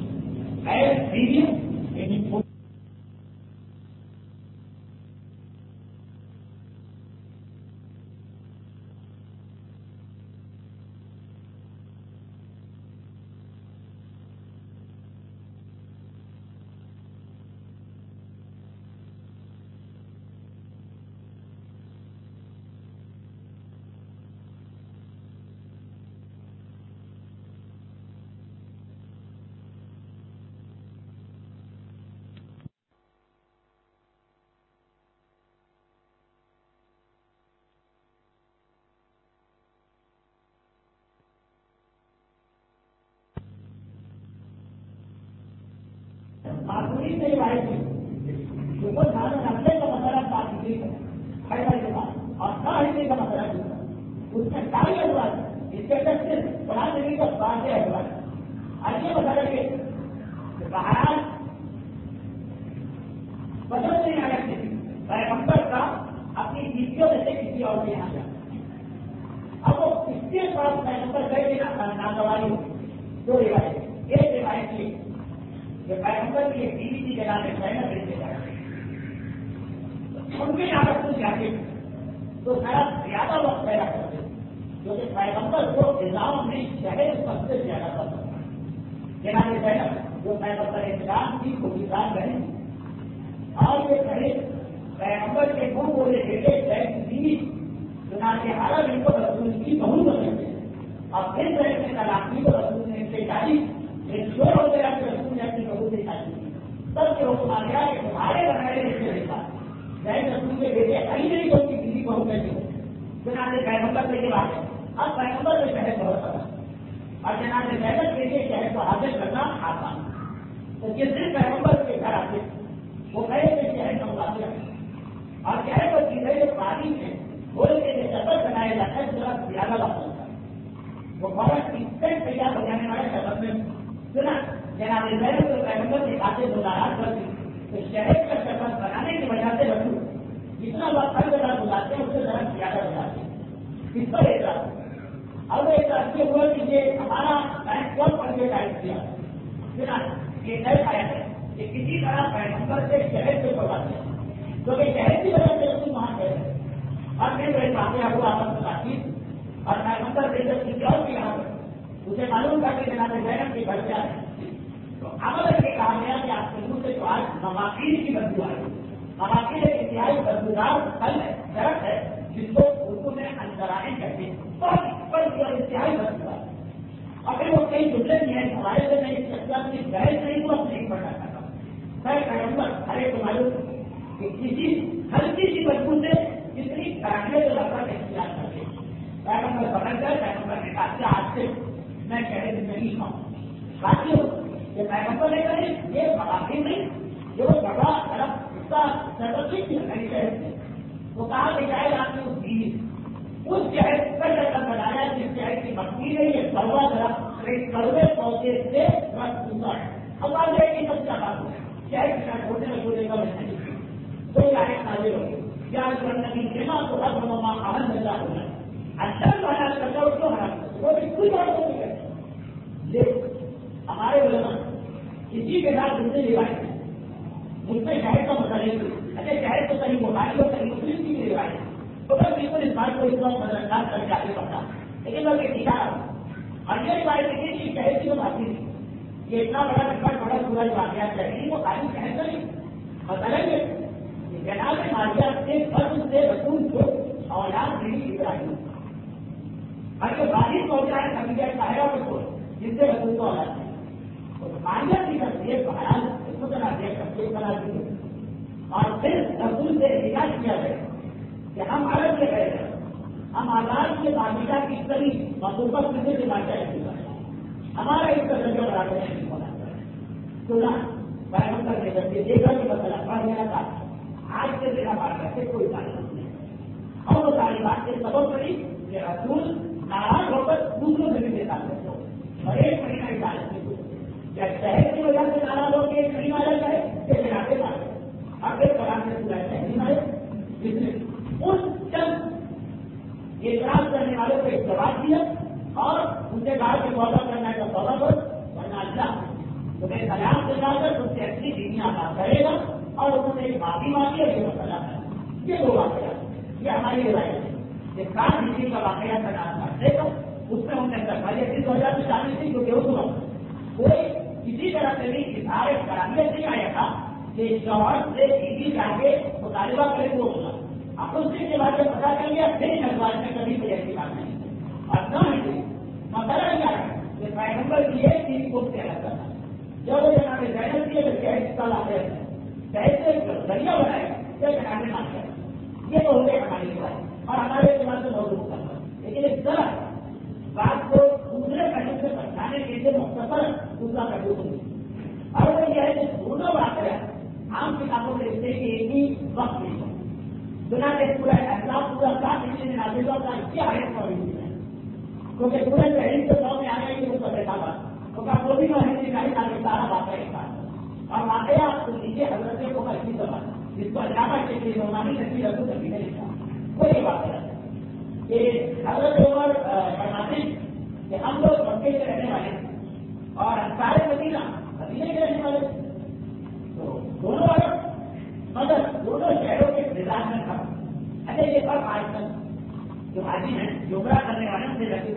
معصومی سے روایت کی وہ زیادہ نقشے کا مسئلہ بات نہیں ہے کے بعد اور نہ ہٹنے کا مسئلہ نہیں اس میں ڈھائی ازواج اس کے اندر صرف بڑھا دینے کا بات ہے ازواج اچھے مسئلہ کے بہرحال پسند نہیں آ سکتے پیغمبر کا اپنی نیتوں میں سے کسی اور کے یہاں جانا اب وہ اس کے پاس پیغمبر گئے کہ ناگواری ہوگی دو روایت ایک روایت کی پیغمبر کی ایک بیوی کی جگہ میں محنت دیتے جاتے ان کے یہاں پر کچھ جاتے تو ذرا زیادہ وقت پیدا کرتے کیونکہ پیغمبر کو نظام میں شہر سب سے زیادہ پسند ہے جناب محنت جو پیغمبر انتظام کی وہ کسان کریں اور یہ کہے پیغمبر کے منہ بولے بیٹے بیوی چنانچہ عرب ان کو رسول کی بہت پسند ہے اب جناب پیغمبر سے یہ بات ہے. اب پیغمبر میں شہد بہت پڑا اور جناب محنت کے لیے شہد کو حاصل کرنا آسان. تو جس دن پیغمبر کے گھر آتے وہ کہے کہ شہد منگواتے ہیں اور شہد کو چیزیں جو پانی ہے بول کے جو شربت بنایا جاتا ہے ذرا زیادہ وقت ہوتا ہے. وہ بہت انسٹنٹ تیار ہو جانے والے شربت میں سنا جناب محنت کو پیغمبر کی باتیں مظاہرات کرتی تو شہد کا شربت بنانے کی وجہ سے رسول جتنا وقت ہر جگہ گزارتے ہیں اس سے ذرا زیادہ گزارتے ہیں. اس پر اعتراض اب اعتراض یہ ہوا کہ یہ ہمارا بینک کون پڑھ کے ٹائم کیا سنا یہ طے پایا ہے کہ کسی طرح پیغمبر سے شہد سے پڑھاتے ہیں کیونکہ شہد کی وجہ سے رسول وہاں گئے ہیں. اور پھر وہ واقعہ ہوا آپس میں بات چیت اور پیغمبر سے جب کسی اور کے یہاں پر اسے معلوم تھا کہ جناب زینب کے گھر سے آئے تو عمل سے کہا گیا کہ آپ کے منہ سے جو آج مواقع کی بدبو آئی مواقع ایک انتہائی بدبودار پھل ہے درخت ہے جس کو اردو میں انترائیں کہتے ہیں بہت انتہائی بدبودار. اور پھر وہ کئی جملے بھی ہیں ہمارے سے نہیں سکتا کہ گہر نہیں وہ نہیں پڑھنا چاہتا. خیر پیغمبر ہر ایک کو معلوم کہ کسی ہلکی سی بدبو سے کتنی کرانے کو لگتا ہے اختیار کرتے پیغمبر بدل کر پیغمبر نے کہا آج سے میں شہد نہیں کھاؤں. باقی یہ پیغمبر نے کہے یہ مواقع نہیں جو بڑا طرف اس کا سرکشت نہیں شہد وہ کہا کہ شاید آپ نے اس بیوی اس شہد کا شکل بنایا جس شہد کی مکھی نہیں ہے کڑوا درخت ایک کڑوے پودے سے رس ہوتا ہے. اب آپ یہ سب کیا بات ہے شہد کا چھوٹے میں چھوٹے کا نہیں تو چاہے نازل ہو یا کرنے کی جمع کو ہر مما آنند ملتا ہونا اچھا بنا کرتا اس کو ہرا وہ بالکل بات ہو گئی ہے. ہمارے علماء کسی کے ساتھ دوسرے روایت ہے اس میں شہر کا مسئلہ نہیں اچھا شہر تو کہیں بخاری اور کہیں مسلم کی بھی روایت ہے تو بس بالکل اس بات کو اس وقت نظر انداز کر کے آگے بڑھتا لیکن میں یہ اشارہ اور یہ روایت ہے کہ شہر کی تو بات نہیں یہ اتنا بڑا نمبر بڑا پورا واقعات ہے وہ خالی شہر کا نہیں مسئلہ یہ جناب مالیات کے فرض سے رسول کو اولاد نہیں ابراہیم اگر بارش پہنچا ہے کبھی ساحرہ کو جن سے رسول کو اولاد ہے مالیات کی تصویر بہرحال اس کو بنا دیا تصویر بنا دی اور پھر رسول سے نکال کیا گیا کہ ہم عرب سے گئے ہم آزاد کے بادشاہ کی کئی مصوبت سے بادشاہ ہمارا اس کا ذریعہ برابر نہیں ہونا سنا پیغمبر نے تصویر دیکھا کہ مسئلہ پڑھ گیا تھا آج کے دن ہمارے سے کوئی تعلق نہیں اور وہ تعلیمات سے سبب پڑی کہ رسول ناراض ہو کر دوسروں سے بھی دیتا ہے اور ایک مہینہ کی تعلق نہیں ہوئی شہر کی وجہ سے ناراض ہو کے ایک مہینہ آ جاتا ہے کہ جناب کے پاس اب ایک قرآن سے پورا شہری مارے جس نے اس چند اعتراض کرنے والوں کو ایک جواب دیا اور ان سے کہا کہ سودا کرنا کا سودا کرو ورنہ اللہ تمہیں سلام دلا کر تم سے اپنی دینی آزاد کرے گا اور انہوں نے ایک معافی مانگی اور یہ مسئلہ ہے یہ دو واقعہ یہ ہماری روایت ہے کہ سات ہندی کا واقعہ کرنا گا اس میں ہم نے سرکاری اس وجہ سے شامل تھی کیونکہ اس وقت کوئی کسی طرح سے بھی اظہار کرامیت نہیں آیا تھا کہ شوہر سے بیوی جا کے مطالبہ کرے وہ ہوگا اب اس دن کے بعد جب پتا چل گیا پھر شروعات میں کبھی کوئی ایسی بات نہیں اور نہ ہی مسئلہ کیا ہے کہ پیغمبر کی ایک چیز کو کیا کرتا تھا جب وہ جناب زینب کیے تو شہد کا لاتے ہیں شہد سے ذریعہ بنائے یا جناب مانگا یہ تو ہو گئے ہماری بات اور ہمارے اعتبار سے موجود کرتا لیکن اس طرح بات کو دوسرے پہلو سے بچانے کے لیے مختصر دوسرا پہلو ہوگی اور وہ یہ ہے کہ دونوں واقعہ عام کتابوں میں لکھتے کہ ایک ہی وقت نہیں ہے بنا کے پورا احساس پورا ساتھ لکھنے میں نازل کا کیا ہے کیونکہ پورے تحریر کے سو میں آ گیا کہ وہ سب ایسا بات کیونکہ وہ بھی مہینے کا ہی سارا واقعہ ایک بات اور واقعہ آپ کو نیچے حضرت کو کرتی سب جس کو علامہ کے لیے رومانی نقلی رسو کرنے کا لکھا وہ یہ واقعہ ہے کہ حضرت عمر فرماتے ہیں کہ ہم لوگ مکے کے رہنے والے ہیں اور سارے مدینہ مدینے کے رہنے والے تو دونوں والے مگر دونوں شہروں کے مزاج میں تھا اچھا یہ فرق آج تک جو حاجی ہیں جمرہ کرنے والے سے رکھے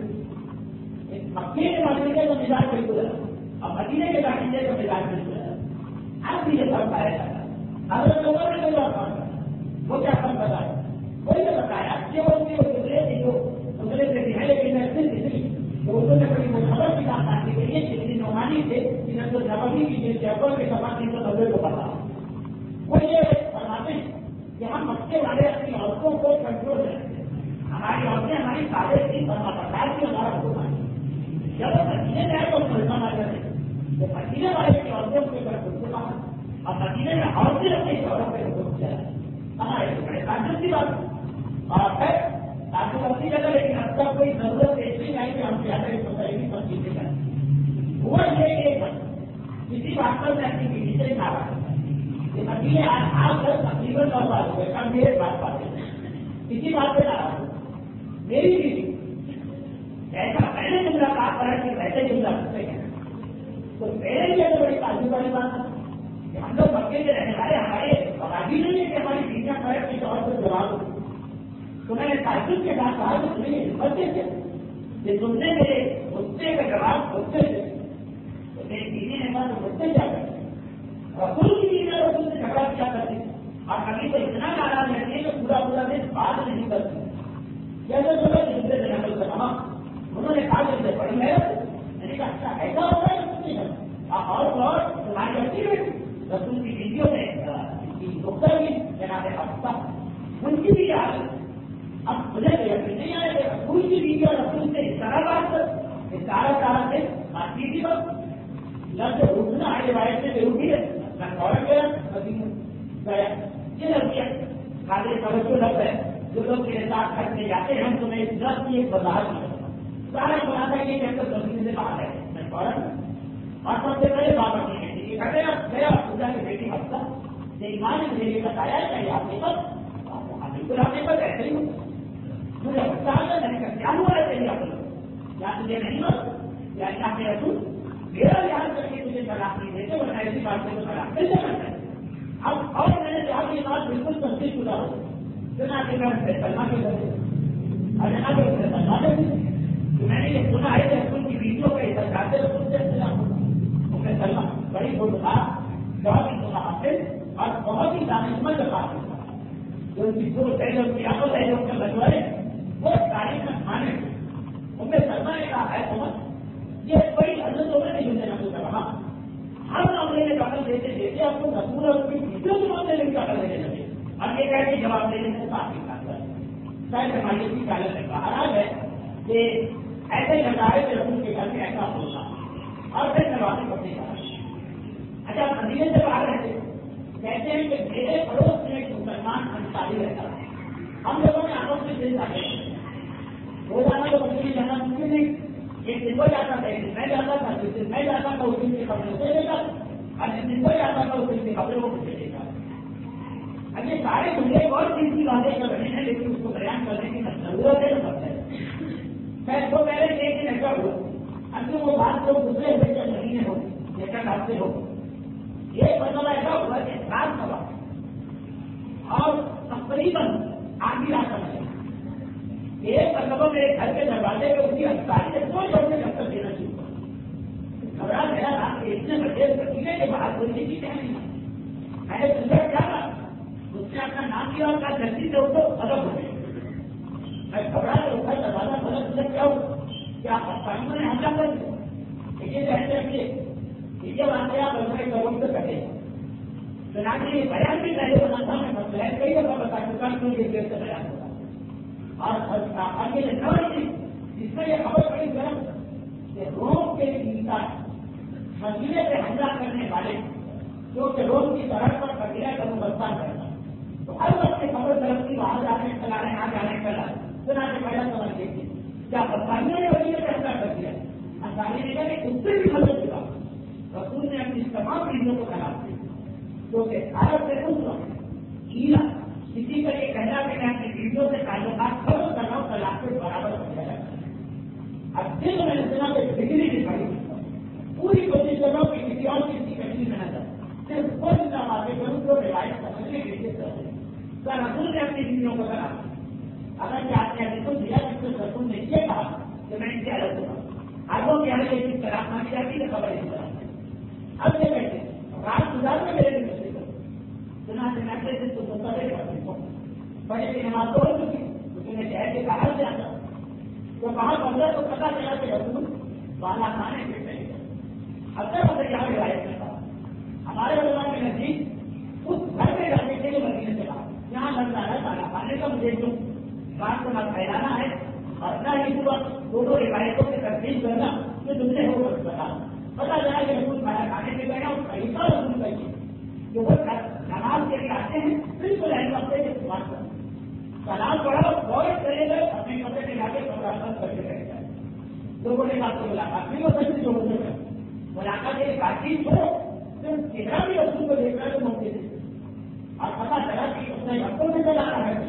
مکے کے باشندے کا مزاج بالکل ہے اور مدینے کے باشندے کا مزاج بالکل ہے آج بھی یہ فرق پایا جاتا ہے حضرت عمر نے کوئی بات فرق وہ کیا فرق بتایا وہی نے بتایا کہ وہ گزرے تھے جو گزرے سے بھی ہے لیکن تو اردو میں بڑی مشہور کتاب آتی گئی ہے جتنی نعمانی تھے جنہیں تو نبوی کی جن جبر کے سفر 390 کو پڑھا وہ یہ فرماتے ہیں کہ ہم مکے والے اپنی عورتوں کو کنٹرول رکھتے ہیں ہماری عورتیں ہماری سارے دن بردار کی ہمارا ہونا ہے. جب وہ مدینے میں آئے تو مسلمان آ جاتے تو مدینے والے کی عورتیں ان کے گھر کو باہر اور مدینے میں عورتیں اپنی عورتوں پہ حکم کیا ہے ہمارے بڑے تعجب کی بات. اور پھر تعجب اپنی جگہ لیکن اب تک کوئی ضرورت ایسی نہیں آئی کہ ہم زیادہ سوسائٹی پر چیزیں کریں. وہ یہ کہ کسی بات پر میں اپنی بیوی سے ناراض کہ مدینے آپ کر تقریباً 9 سال ہو گئے کل میرے بات پاتے کسی بات پہ ناراض ہو. میری بیوی ایسا پہلے جملہ کہا کرا کہ ویسے جملہ کرتے ہیں تو پہلے ہی تو بڑی تعجب والی بات ہے. ہم لوگ مکے کے رہنے والے ہمارے بغاوی نہیں ہے کہ ہماری بیویاں فرق کسی اور کو جواب دو. تو میں نے تعجب کے ساتھ کہا کہ تمہیں ہمت سے کہ تم نے میرے غصے کا جواب غصے سے تو میری بیوی نے کہا تو غصے کیا کرتے رسول کی بیوی نے رسول سے جھگڑا کیا کرتے اور کبھی تو اتنا ناراض رہتی ہے کہ پورا دن بات نہیں کرتی. جیسے بولا کہ دوسرے سے نقل سے کہا انہوں نے کہا کہ بڑی محنت میں نے کہا اچھا ایسا ہو رہا ہے اور تمہاری اچھی بیٹی رسول کی بیویوں میں ڈاکٹر بھی جناب ہفتہ ان کی بھی حالت اب مجھے یقین نہیں آیا کہ رسول کی بیوی اور رسول سے اس طرح بات کر اس طرح سے بات کی تھی بس لفظ روکنا ہے روایت سے ضروری ہے نہ فوراً گیا یہ لفظ خالی توجہ لفظ ہے جو لوگ میرے ساتھ کرنے جاتے ہیں تو میں اس لفظ کی ایک وضاحت کرتا ہوں. سارا بناتا ہے کہ اندر زمین سے باہر ہے میں فوراً اور سب سے پہلے بابا کی بیٹی گیا خدا کی بیٹی ہفتہ ایمان نے مجھے بتایا کہ آپ کے پاس بالکل آپ کے پاس ایسے ہی مجھے بتا میں نے کہا کیا ہوا ہے تیری اپنا یا تجھے نہیں بس یا کیا کہ رسول میرا لحاظ کر کے تجھے طلاق نہیں دیتے ورنہ ایسی بات سے تو طلاق مل جاتا ہے. اب اور میں نے کہا کہ یہ بات بالکل تصدیق شدہ ہو سنا کہ میں سلمان کے گھر اجنا کے سلمان میں نے یہ سنا ہے کہ رسول کی بیویوں کا یہ سرکار رسول سے میں سلمان بڑی بولتا بہت ہی سنا حاصل اور بہت ہی دانشمند بات جو ان کی سوچ ہے جو ان کی عقل ہے جو ان کا مشورے وہ تاریخ میں کھانے ان میں سلمان نے کہا ہے سمجھ یہ بڑی حضرت ہونے نہیں مجھے نقل کر رہا ہر معاملے میں دخل دیتے دیتے آپ کو رسول اور ان کی بیویوں کے معاملے میں دخل دینے لگے اور یہ کہہ کے جواب دینے سے کافی شاید ہماری کی حالت میں باہر ہے کہ ایسے نظارے کے رسول کے گھر میں ایسا ہونا اور پھر نوازی کرنے کا اچھا مدینے سے باہر رہتے کہتے ہیں کہ میرے پڑوس میں ایک مسلمان انصاری رہتا ہے. ہم لوگوں نے آپس میں دل جاتے ہیں روزانہ تو مدینے جانا ممکن نہیں. ایک دن کو جاتا تھا ایک دن میں جاتا تھا جس دن میں جاتا تھا اس دن کے کپڑے سے لے کر اور جس دن کو جاتا تھا اس دن کے کپڑے کو مجھے لے کر. اب یہ سارے دنیا اور چیز کی باتیں کر رہے ہیں لیکن اس کو بیان کرنے کی ضرورت ہے سب ہے. میں اس کو پہلے ایک دن ایسا ہوا ابھی وہ بات تو دوسرے بچے مہینے ہو لیکن ہفتے ہو ایک مرتبہ ایسا ہوا کہ 7 سوا اور تقریباً آدھی رات میں ایک مرتبہ میرے گھر کے دروازے پہ اسی انصاری سے کوئی لوگ نے چکر دینا شروع گھبرا گیا تھا کہ اتنے بڑے پتیلے کے باہر بولنے کی کیا نہیں میں نے پوچھا کیا تھا اس نے اپنا نام لیا اور کہا جلدی سے اس کو الگ ہو گئے. میں گھبرا کر اٹھا دروازہ غلط سے کیا ہو کیا پاکستانیوں نے حملہ کر دیا یہ کہتے ہیں کہ یہ واقعہ بندے کروڑ سے کٹے چنانچہ یہ بیان بھی پہلے بنا تھا میں مسئلہ کئی دفعہ بتا چکا ہوں کہ دیر سے بیان ہوگا اور یہ خبر تھی جس میں یہ خبر بڑی گرم کہ روم کے انسان مدینے پہ حملہ کرنے والے جو کہ روم کی طرح پر قبیلہ کا مبستان کرتا تو ہر وقت کی خبر طرف کی وہاں جانے چلا رہے ہیں جانے چلا سنا کے پہلا سمجھ گئی تھی کیا برطانیہ نے وزیر پہ حملہ کر دیا انصاری نے کہا کہ اس سے بھی خبر چکا رسول نے اپنی تمام چیزوں کو خراب کی کیونکہ عرب سے اس وقت کیلا کسی کا یہ کہنا کہ میں اپنی بیویوں سے تعلقات ختم کر رہا ہوں طلاق کے برابر ہو جائے گا. اب دن میں نے سنا کہ ڈگری کی پڑی پوری کوشش کر رہا ہوں کہ کسی اور چیز کی کمی میں نہ جائے صرف خود نہ باتیں کروں تو روایت سمجھنے کے لیے سر رسول نے اپنی بیویوں کو کرا اگر چاہتے ہیں تو دیا جس سے رسول نے یہ کہا کہ میں ان سے الگ ہوگا آگوں کے آگے یہ چیز طلاق نہ کیا کہ خبر نہیں کرا اب یہ کہتے ہیں رات گزار میں میرے دن تو بڑے کی نماز تو ہو چکی اس نے شہر کے باہر سے آتا تو باہر پہنچا تو پتا چلا کہ رسول بالا کھانے کے چلے اکثر ہوتے کیا روایت کرتا ہمارے علماء کے نزدیک اس گھر میں رہنے کے لیے مدینے سے کہا یہاں لگ رہا ہے بالا کھانے کا مجھے جو بات کو نہ پھیلانا ہے اور نہ ہی دونوں روایتوں کی تقسیم کرنا جو تم نے ہو پتا چلا کہ رسول کھانا کھانے سے پہلے اس کا حصہ رسول کریے جو وہ نماز کے لیے آتے ہیں بالکل اہم وقت سے استعمال کریں سلام پڑھا غور کرے گا اپنے کپڑے میں جا کے کپڑا بند کر کے رہتا ہے لوگوں نے بات کو ملاقات بھی ہو سکتی جو ہوتے ہیں ملاقات ایک بات چیت ہو چہرہ بھی رسول کو دیکھ رہا ہے تو موقع سے اور پتا چلا کہ اس نے ہفتوں میں چلا رہا ہے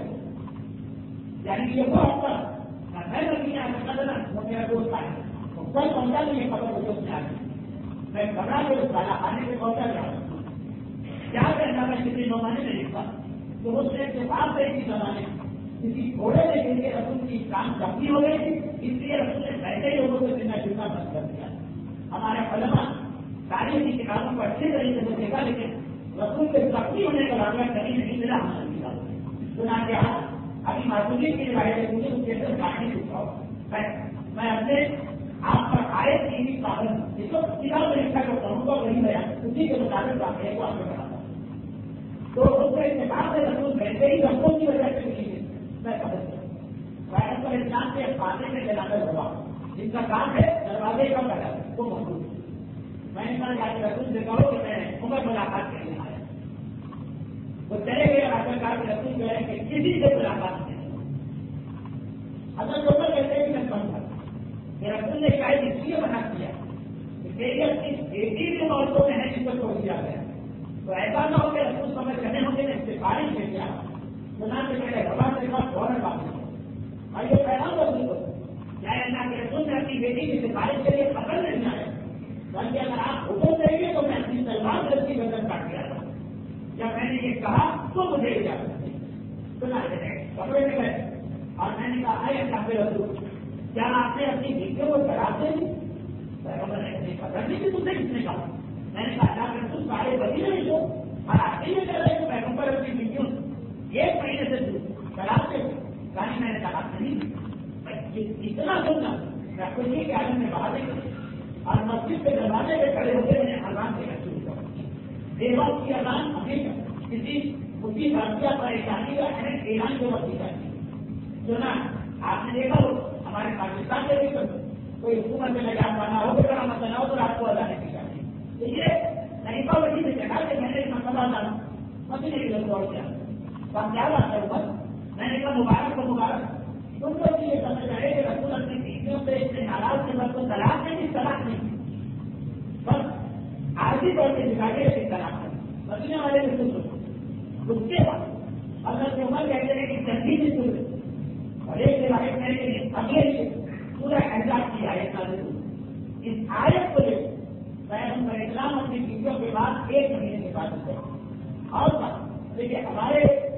یعنی کہ یہ وہ ہفتہ میں نبی نے پتا چلا وہ میرا دوست آیا کل پہنچا تو یہ خبر مجھے اس نے آ گئی میں گھبرا کے اس کھانا کھانے سے پہنچا گیا کیا کرنا میں کسی نومانے میں لکھا تو اس نے کے بعد سے اسی زمانے کسی گھوڑے میں کے لیے رسول کی کام جبھی ہو گئی تھی اس لیے رسول نے ویسے ہی لوگوں کو جتنا جتنا بند کر دیا ہمارے علماء تاریخ کی کتابوں کو اچھے طریقے سے دیکھا لیکن رسول کے زخمی ہونے کا واقعہ کہیں نہیں ملا ہماری کتابوں سنا کیا ابھی معصومی کی روایت مجھے اس کے اندر کافی چکا میں اپنے آپ پر آئے کی پابند جس کو کتاب میں لکھا جو پڑھوں گا وہی میں اسی کے مطابق واقعے کو آپ کو بتاتا ہوں تو اس کے اتفاق سے رسول ویسے ہی رسول کی وجہ سے نہیں میں سمجھتا پر اسلام کے فاتح میں جنازہ ہوا جن کا کام ہے دروازے کا پہلا وہ موجود میں نے کہا جا کے رسول سے کہو کہ میں عمر ملاقات کے لیے آیا وہ چلے گئے اور آخر کہا کہ رسول جو ہے کہ کسی سے ملاقات نہیں اگر عمر کہتے ہیں کہ میں سمجھا کہ رسول نے شاید اس لیے منع کیا بیٹی جو عورتوں میں ہے جس کو چھوڑ دیا گیا تو ایسا نہ ہو کہ رسول سمجھ کرنے ہوں گے سفارش سے کیا سنا سے پہلے ہوا کے ساتھ فوراً واپس اور یہ پیغام رسول کو چاہے اللہ کے رسول نے اپنی بیٹی کی سفارش کے لیے خبر نہیں آئے بلکہ اگر آپ حکم دیں گے تو میں اپنی تلوار سے اس کی گردن کاٹ دیا تھا جب میں نے یہ کہا تو مجھے اجازت سنا کپڑے میں گئے اور میں نے کہا آئے اللہ کے رسول کیا آپ نے اپنی بیٹیوں کو چڑھاتے ہیں پکڑ دی تھی تم نے کس نے کہا میں نے کہا اللہ کے رسول سارے بچی نہیں ہو اور آپ یہ کر رہے ہیں پیغمبر اپنی بیٹیوں ایک مہینے سے چڑھاتے کہیں میں نے کہا نہیں اتنا سننا میں کو یہ کہ آدمی میں باہر نہیں اور مسجد کے دروازے پہ کھڑے ہوتے میں نے اذان دینا شروع کر دیوا کی اذان ابھی کسی اسی واقعہ پریشانی کا اعلان کے وقت جاتی جو نا آپ نے دیکھا ہو ہمارے پاکستان کے بھی کوئی حکومت میں نجات پانا ہو تو کرا مسئلہ ہو تو آپ کو ادا نہیں جاتی تو یہ طریقہ وجہ سے چڑھا کے میں نے مسئلہ ڈالا مسئلے کی ضرورت اور کیا تو کیا بات ہے اوپر میں نے کہا مبارک کو مبارک تم لوگ یہ سمجھ رہے کہ رسول اپنی بیٹیوں سے اتنے ناراض کے بعد کو طلاق نہیں طلاق نہیں بس عارضی طور پہ دکھائی ہے طلاق نہیں بچنے والے بھی سن اس کے بعد اگر عمر کہتے ہیں کہ جلدی بھی سن اور ایک روایت میں نے اگلے پورا احساس کی آیت نازل اس آیت کو لے پیغمبر اسلام اپنی بیٹیوں کے بعد ایک مہینے کے بعد ہوتے اور دیکھیے ہمارے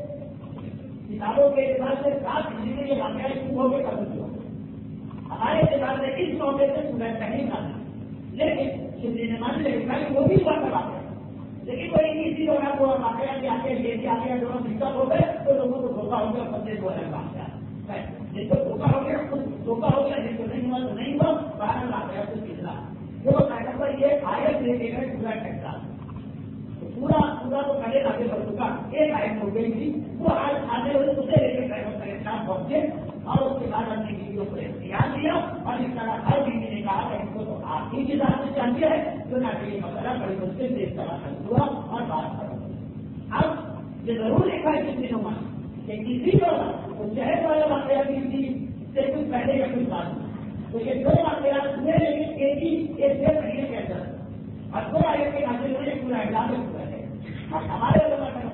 کتابوں کے اعتبار سے 7 ہجری میں یہ واقعہ شروع ہو کے ختم ہوا ہمارے اعتبار سے اس موقع سے پورا تحریر نہ لیکن شری نمان نے لکھا کہ وہ بھی ہوا کر واقعہ لیکن کوئی اسی دوران وہ واقعہ کے آگے جیسے آگے دونوں دقت ہو گئے تو لوگوں کو دھوکا ہو گیا بندے کو الگ واقعہ جس کو دھوکا ہو گیا دھوکا ہو گیا جس کو نہیں ہوا تو نہیں ہوا باہر واقعہ کو کتنا وہ پیغمبر پر یہ آیت لے کے گئے پورا ٹھہرا پورا تو پہلے آگے بڑھ چکا ایک آیت ہو گئی تھی وہ آگے اسے لے کے پیغمبر اسلام پہنچے اور اس کے بعد اپنی بیویوں کو اختیار دیا اور اس طرح ہر بیوی نے کہا کہ ان کو تو آپ ہی کی ذات سے چاہیے ہے تو نہ کہ یہ مسئلہ بڑی مشکل سے اس طرح حل ہوا اور بات کرا اب یہ ضرور لکھا ہے کن دنوں میں کہ کسی کو شہر والا واقعہ بھی تھی سے کچھ پہلے یا کچھ بعد تو یہ دو واقعات ہوئے لیکن ایک ہی ایک ڈیڑھ مہینے کے اندر اور دو آئے کے حاصل ہوئے پورا اعلان ہوا ہے اور ہمارے لوگوں کا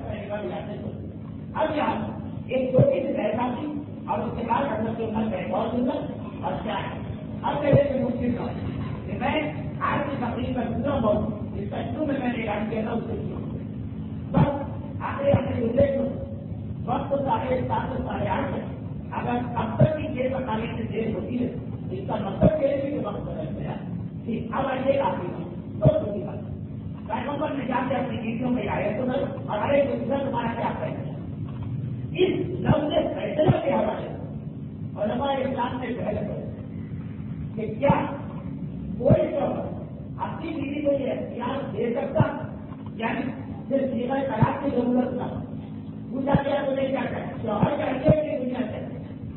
اب یہاں ایک چھوٹی سی پہچان تھی اور اس کے بعد حضرت عمر کا ایک اور سنت اور کیا ہے اب پہلے سے مشکل تھا کہ میں آج کی تقریب کا دوسرا بہت جس کا شروع میں نے اعلان کیا تھا اس کو شروع بس آگے ہمیں دوسرے وقت تو 7:30 سے 8:30 ہے اگر اب تک کی دیر بتانے سے دیر ہوتی ہے اس کا مطلب یہ ہے کہ وقت بدل گیا ٹھیک اب آئیے آتی ہے تو چھوٹی بات پیغمبر نے جا کے اپنی بیٹیوں میں آئے تو اور ہر ایک دوسرا تمہارا کیا کہنا ہے اس لفظ فیصلہ کے حوالے علماء اسلام نے پہلے کہ کیا کوئی شوہر اپنی بیوی کو یہ اختیار دے سکتا یعنی صرف سیدھا طلاق کی ضرورت نہ پوچھا گیا تو نہیں کیا کہا شوہر چاہیے کہ دنیا چاہیے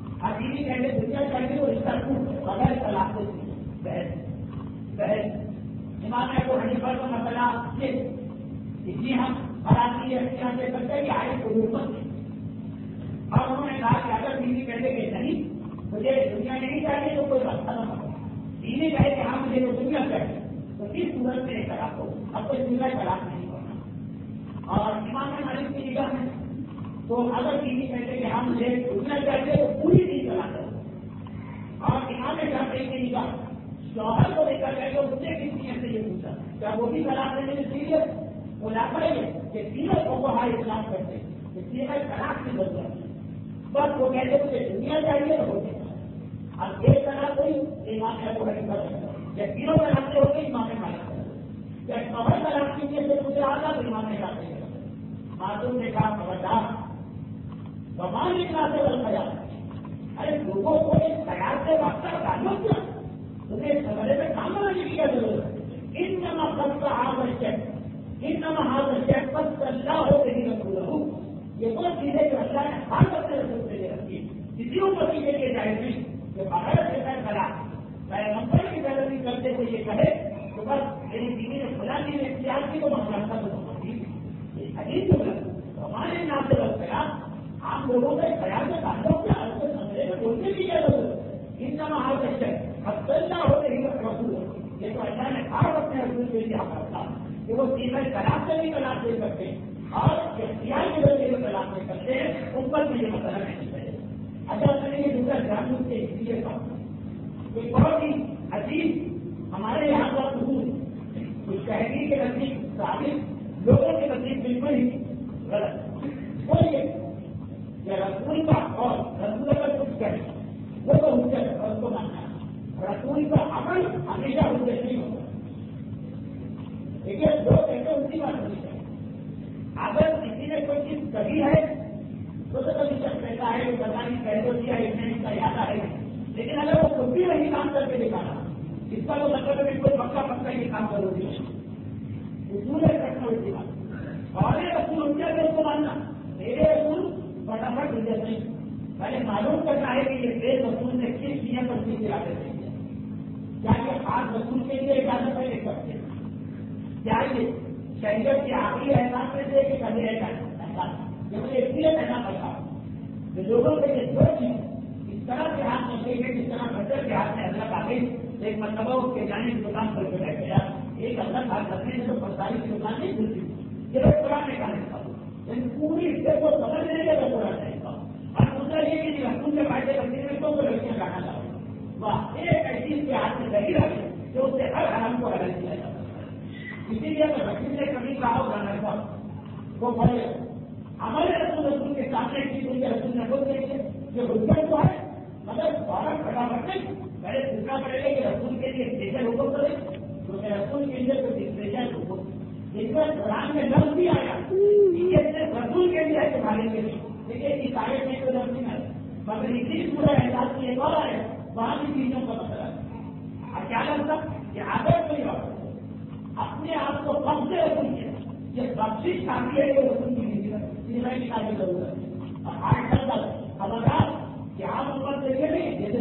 سے اتنی ہم خرابی اختیار سے کرتے ہیں کہ آئے کو حکومت اور انہوں نے کہا کہ اگر بیوی کہتے کہ نہیں مجھے دنیا نہیں چاہیے تو کوئی راستہ نہ ہو. بیوی کہے کہ ہاں مجھے وہ دنیا چاہیے تو کس صورت میں طلاق ہو. اب کوئی دنیا طلاق نہیں ہونا. اور امام مالک کی نگاہ میں تو اگر بیوی کہتے کہ ہاں مجھے دنیا چاہیے تو پوری دن طلاق ہو. اور امام شافعی کی نگاہ شوہر کو لے کر گئے تو اس نے کس نیت سے یہ پوچھا کیا وہ بھی طلاق دینے میں سیریس وہ لاپر ہے کہ تینوں کو ہائی اسلام کرتے اس لیے طلاق کی ضرورت ہے. بس وہ کہتے مجھے دنیا چاہیے تو ہو جائے. اب ایک طلاق ہوئی امام ہے وہ حقیقت جب تینوں طلاق سے ہو گئی امام مالک جب شوہر طلاق کی نیت سے پوچھا آتا تو امام شافعی معصوم نے کہا خبردار بمان اتنا سے بل خیال. ارے لوگوں کو ایک خیال سے وقت تعلق کیا تمہیں سمجھنے میں کام بنانے کی کیا ضرورت ہے. ان نما سب کا آوشک ان نما آوشک سب اللہ ہو رہی رسول ہوں. یہ وہ چیزیں جو اللہ نے ہر وقت رسول سے لے رکھی کسی کو نتیجے کے جائے گی جو بغیر سے کرا پیغمبر کی پیروی کرتے ہوئے یہ کہے تو بس میری بیوی نے کھلا دی اختیار کی تو معاملہ تو عجیب جو ہے ہمارے نام سے بس گیا آپ لوگوں کے خیال سے تعلق کیا سمجھے بولنے کی کیا ضرورت ہے. ان نما آوشک اللہ ہو رہی رسول یہ تو اللہ نے ہر وقت رسول کے لیے کرتا کہ وہ تینوں طلاق سے بھی طلاق دے سکتے اور اختیار کے ذریعے جو طلاق دے سکتے ہیں ان پر بھی یہ مسئلہ نہیں کرے. اچھا میں یہ دوسرا جانوں سے یہ کہا ایک بہت ہی عجیب ہمارے یہاں کا حضور کچھ شہری کے نزدیک ثابت لوگوں کے نزدیک بالکل ہی غلط وہ یہ رسول کا اور رسول کا کچھ کرے وہ تو حجت اور اس کو ماننا ہے. رسول کا عمل ہمیشہ حجت نہیں ہوتا. دیکھیے لوگ کہتے ہیں اسی بات نہیں کریں. اگر کسی نے کوئی چیز کبھی ہے تو کبھی شخص کہتا ہے کہ بتانے کہہ دو دیا اتنے اس کا یاد ہے لیکن اگر وہ خود بھی وہی کام کر کے دکھانا اس کا تو مطلب ہے کوئی پکا پکا یہ کام ضروری ہے. اصول ہے کرنا اسی بات اور رسول حجت ہے اس کو ماننا. میرے رسول فٹافٹ حجت نہیں پہلے معلوم کرنا ہے کہ یہ بے رسول نے کس نیت اور کس ارادے سے کیا. کیا یہ خاص رسول کے لیے اجازت ہے یہ کرتے کیا یہ شریعت کے آخری احساس میں سے کہ کبھی احساس یہ مجھے اس لیے کہنا پڑتا کہ لوگوں کے لیے جو چیز اس طرح کے ہاتھ میں گئی ہے جس طرح بچر کے ہاتھ میں اللہ کا گئی ایک مرتبہ اس کے جانے کی دکان کر کے بیٹھ گیا. ایک اللہ بات کرنے سے تو پرساری کی دکان نہیں کھلتی یہ لوگ قرآن نے کہا لیکن پوری حصے کو سمجھنے کے لیے قرآن نہیں تھا. اور دوسرا یہ کہ رسول کے فائدے کرنے میں تو لڑکیاں لانا چاہوں واہ ایک ایسی کے ہاتھ میں دہی رکھے کہ اس سے ہر حرام کو حلال کیا جاتا ہے. اسی لیے اگر رسول نے کبھی کہا جانا تھا وہ بڑے ہمارے رسول کے سامنے کی دنیا رسول نے بول رہی ہے یہ حجت تو ہے مگر فوراً فٹافٹ نہیں پہلے پوچھنا پڑے گا کہ رسول کے لیے اسپیشل حکم کرے تو رسول کے لیے کچھ اسپیشل حکم اس میں قرآن میں لفظ بھی آیا یہ صرف رسول کے لیے ہے تمہارے کے لیے لیکن اس آیت میں کوئی لفظ نہیں آیا مگر اسی پورا احساس کی ایک اور آئے وہاں بھی چیزوں کا مسئلہ ہے. اور کیا لگتا کہ عادت کوئی اور اپنے آپ کو کب سے رسول کیا یہ بخشش کافی ہے کہ رسول کی کی ضرورت ہے. اور آج کل خبردار کہ آپ اوپر دیکھے نہیں جیسے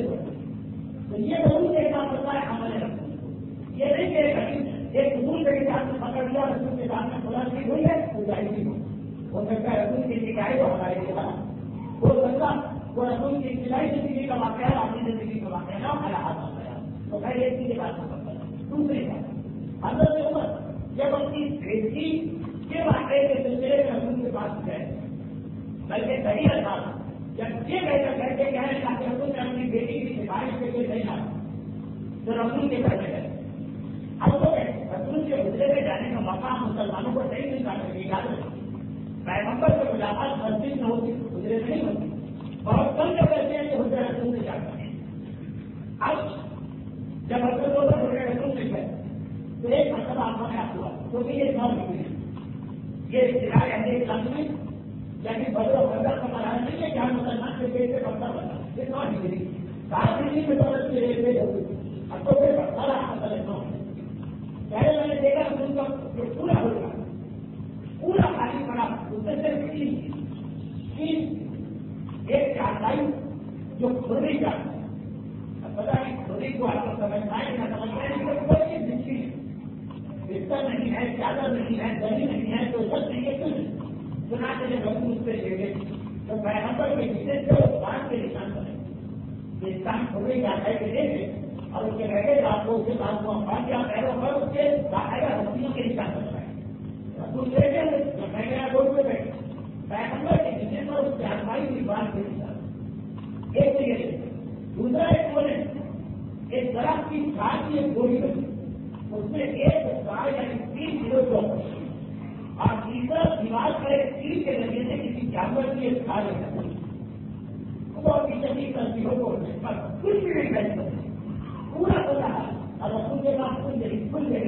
تو یہ ضرور دیکھنا پڑتا ہے ہمارے رسول یہ نہیں کہ ایک رسول کے ساتھ میں پکڑ لیا رسول کے ساتھ میں کھلا ٹھیک ہوئی ہے تو جائے گی ہو سکتا ہے رسول کی شکایت ہو ہمارے کے بعد ہو سکتا وہ رسول کی ابتدائی زندگی کا واقعہ اپنی زندگی کا واقعہ نہ الحاظ ہو گیا تو خیر ایک چیز بات ہو سکتا ہے. دوسری بات حضرت عمر جب اپنی بیٹی کے واقعے کے سلسلے میں رسول کے پاس گئے بلکہ صحیح الفاظ جب یہ کہتے کہ رسول نے اپنی بیٹی کی سفارش کے لیے نہیں آیا تو رسول کے گھر میں گئے. اب وہ رسول کے گزرے میں جانے کا موقع مسلمانوں کو صحیح مل جاتا ہے اجازت پیغمبر سے ملاقات مسجد میں ہوتی گزرے میں نہیں ہوتی بہت کم جب کہتے ہیں کہ حضرت رسول سے جاتا ہے. اب جب رسول سے گئے تو ایک مرتبہ آپ نے آپ ہوا کیونکہ یہ نو نکلی یہ سرائے اندھے لنگ میں لیکن بدر و بدر کا مرحلہ نہیں ہے جہاں مسلمان کے پیٹ سے پڑتا بنا یہ نو نکلی 7 ڈگری میں بدر کے لیے ہوگی. اب تو پھر بڑا مسئلہ نو پہلے میں نے دیکھا رسول کا جو پورا ہوگا پورا خالی پڑا اس میں صرف ایک چارپائی جو کھولی جاتی ہے. اب پتا نہیں کھولی کو آپ کو سمجھنا ہے نہ سمجھنا ہے کوئی چیز نکلی بستر نہیں ہے، چادر نہیں ہے، دہی نہیں ہے، تو سب نہیں ہے، کچھ سنا کے جب ہم اس پہ لے گئے تو پیغمبر کے پیچھے سے اس بات کے نشان بنے انسان کھولے جاتا ہے کہ دیکھے اور اس کے رہے آپ کو اس کے بعد وہ افغان کیا پیروں پر اس کے باقاعدہ ہستیوں کے نشان بنتا ہے رسول دیکھے جب میں گیا گول پہ بیٹھے پیغمبر کے پیچھے پر اس کی آزمائی کی بات کے نشان ایک تو یہ دوسرا ایک بولے ایک درخت کی کھاد کی ایک گولی بنی اس میں ایک گائے یعنی 3 کلو چوک اور تیسرا دیوار پر ایک تیر کے ذریعے سے کسی جانور کی ایک کھا لے سکتی کرتی ہو تو کچھ بھی نہیں کر سکتی پورا ہوتا ہے اور رسول کے بعد کل یہی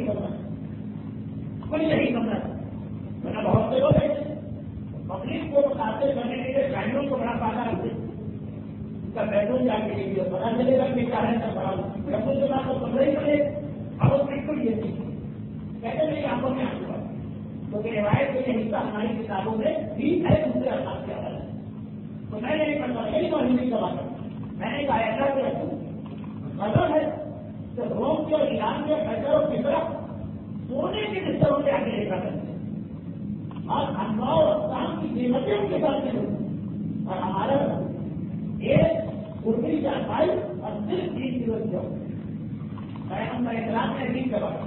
کرنا ورنہ بہت سے لوگ ہیں پبلک کو متاثر کرنے کے لیے گاڑیوں کو بڑا فائدہ رکھتے اس کا بیڈروم جا کے لیے پتا چلے گا کہ کیا ہے بڑا رسول کے بعد تو پندرہ ہی کرے اور وہ بالکل یہ چیز کہتے میری آنکھوں میں آنکھوں کیونکہ روایت کے یہ حصہ ہماری کتابوں میں بھی ہے دوسرے احساس کے اندر تو میں نے کرتا یہی تو ہندی کا بات میں نے کہا ایسا کہ مطلب ہے کہ روم کے اور ایران کے فیصلوں کی طرف سونے کے بستروں سے آگے لے کر کرتے ہیں اور انواع اور کام کی قیمتیں ان کے ساتھ نہیں اور ہمارا ایک اردو چارپائی اور صرف 3 کلو جو میں ہم احترام میں نہیں جواب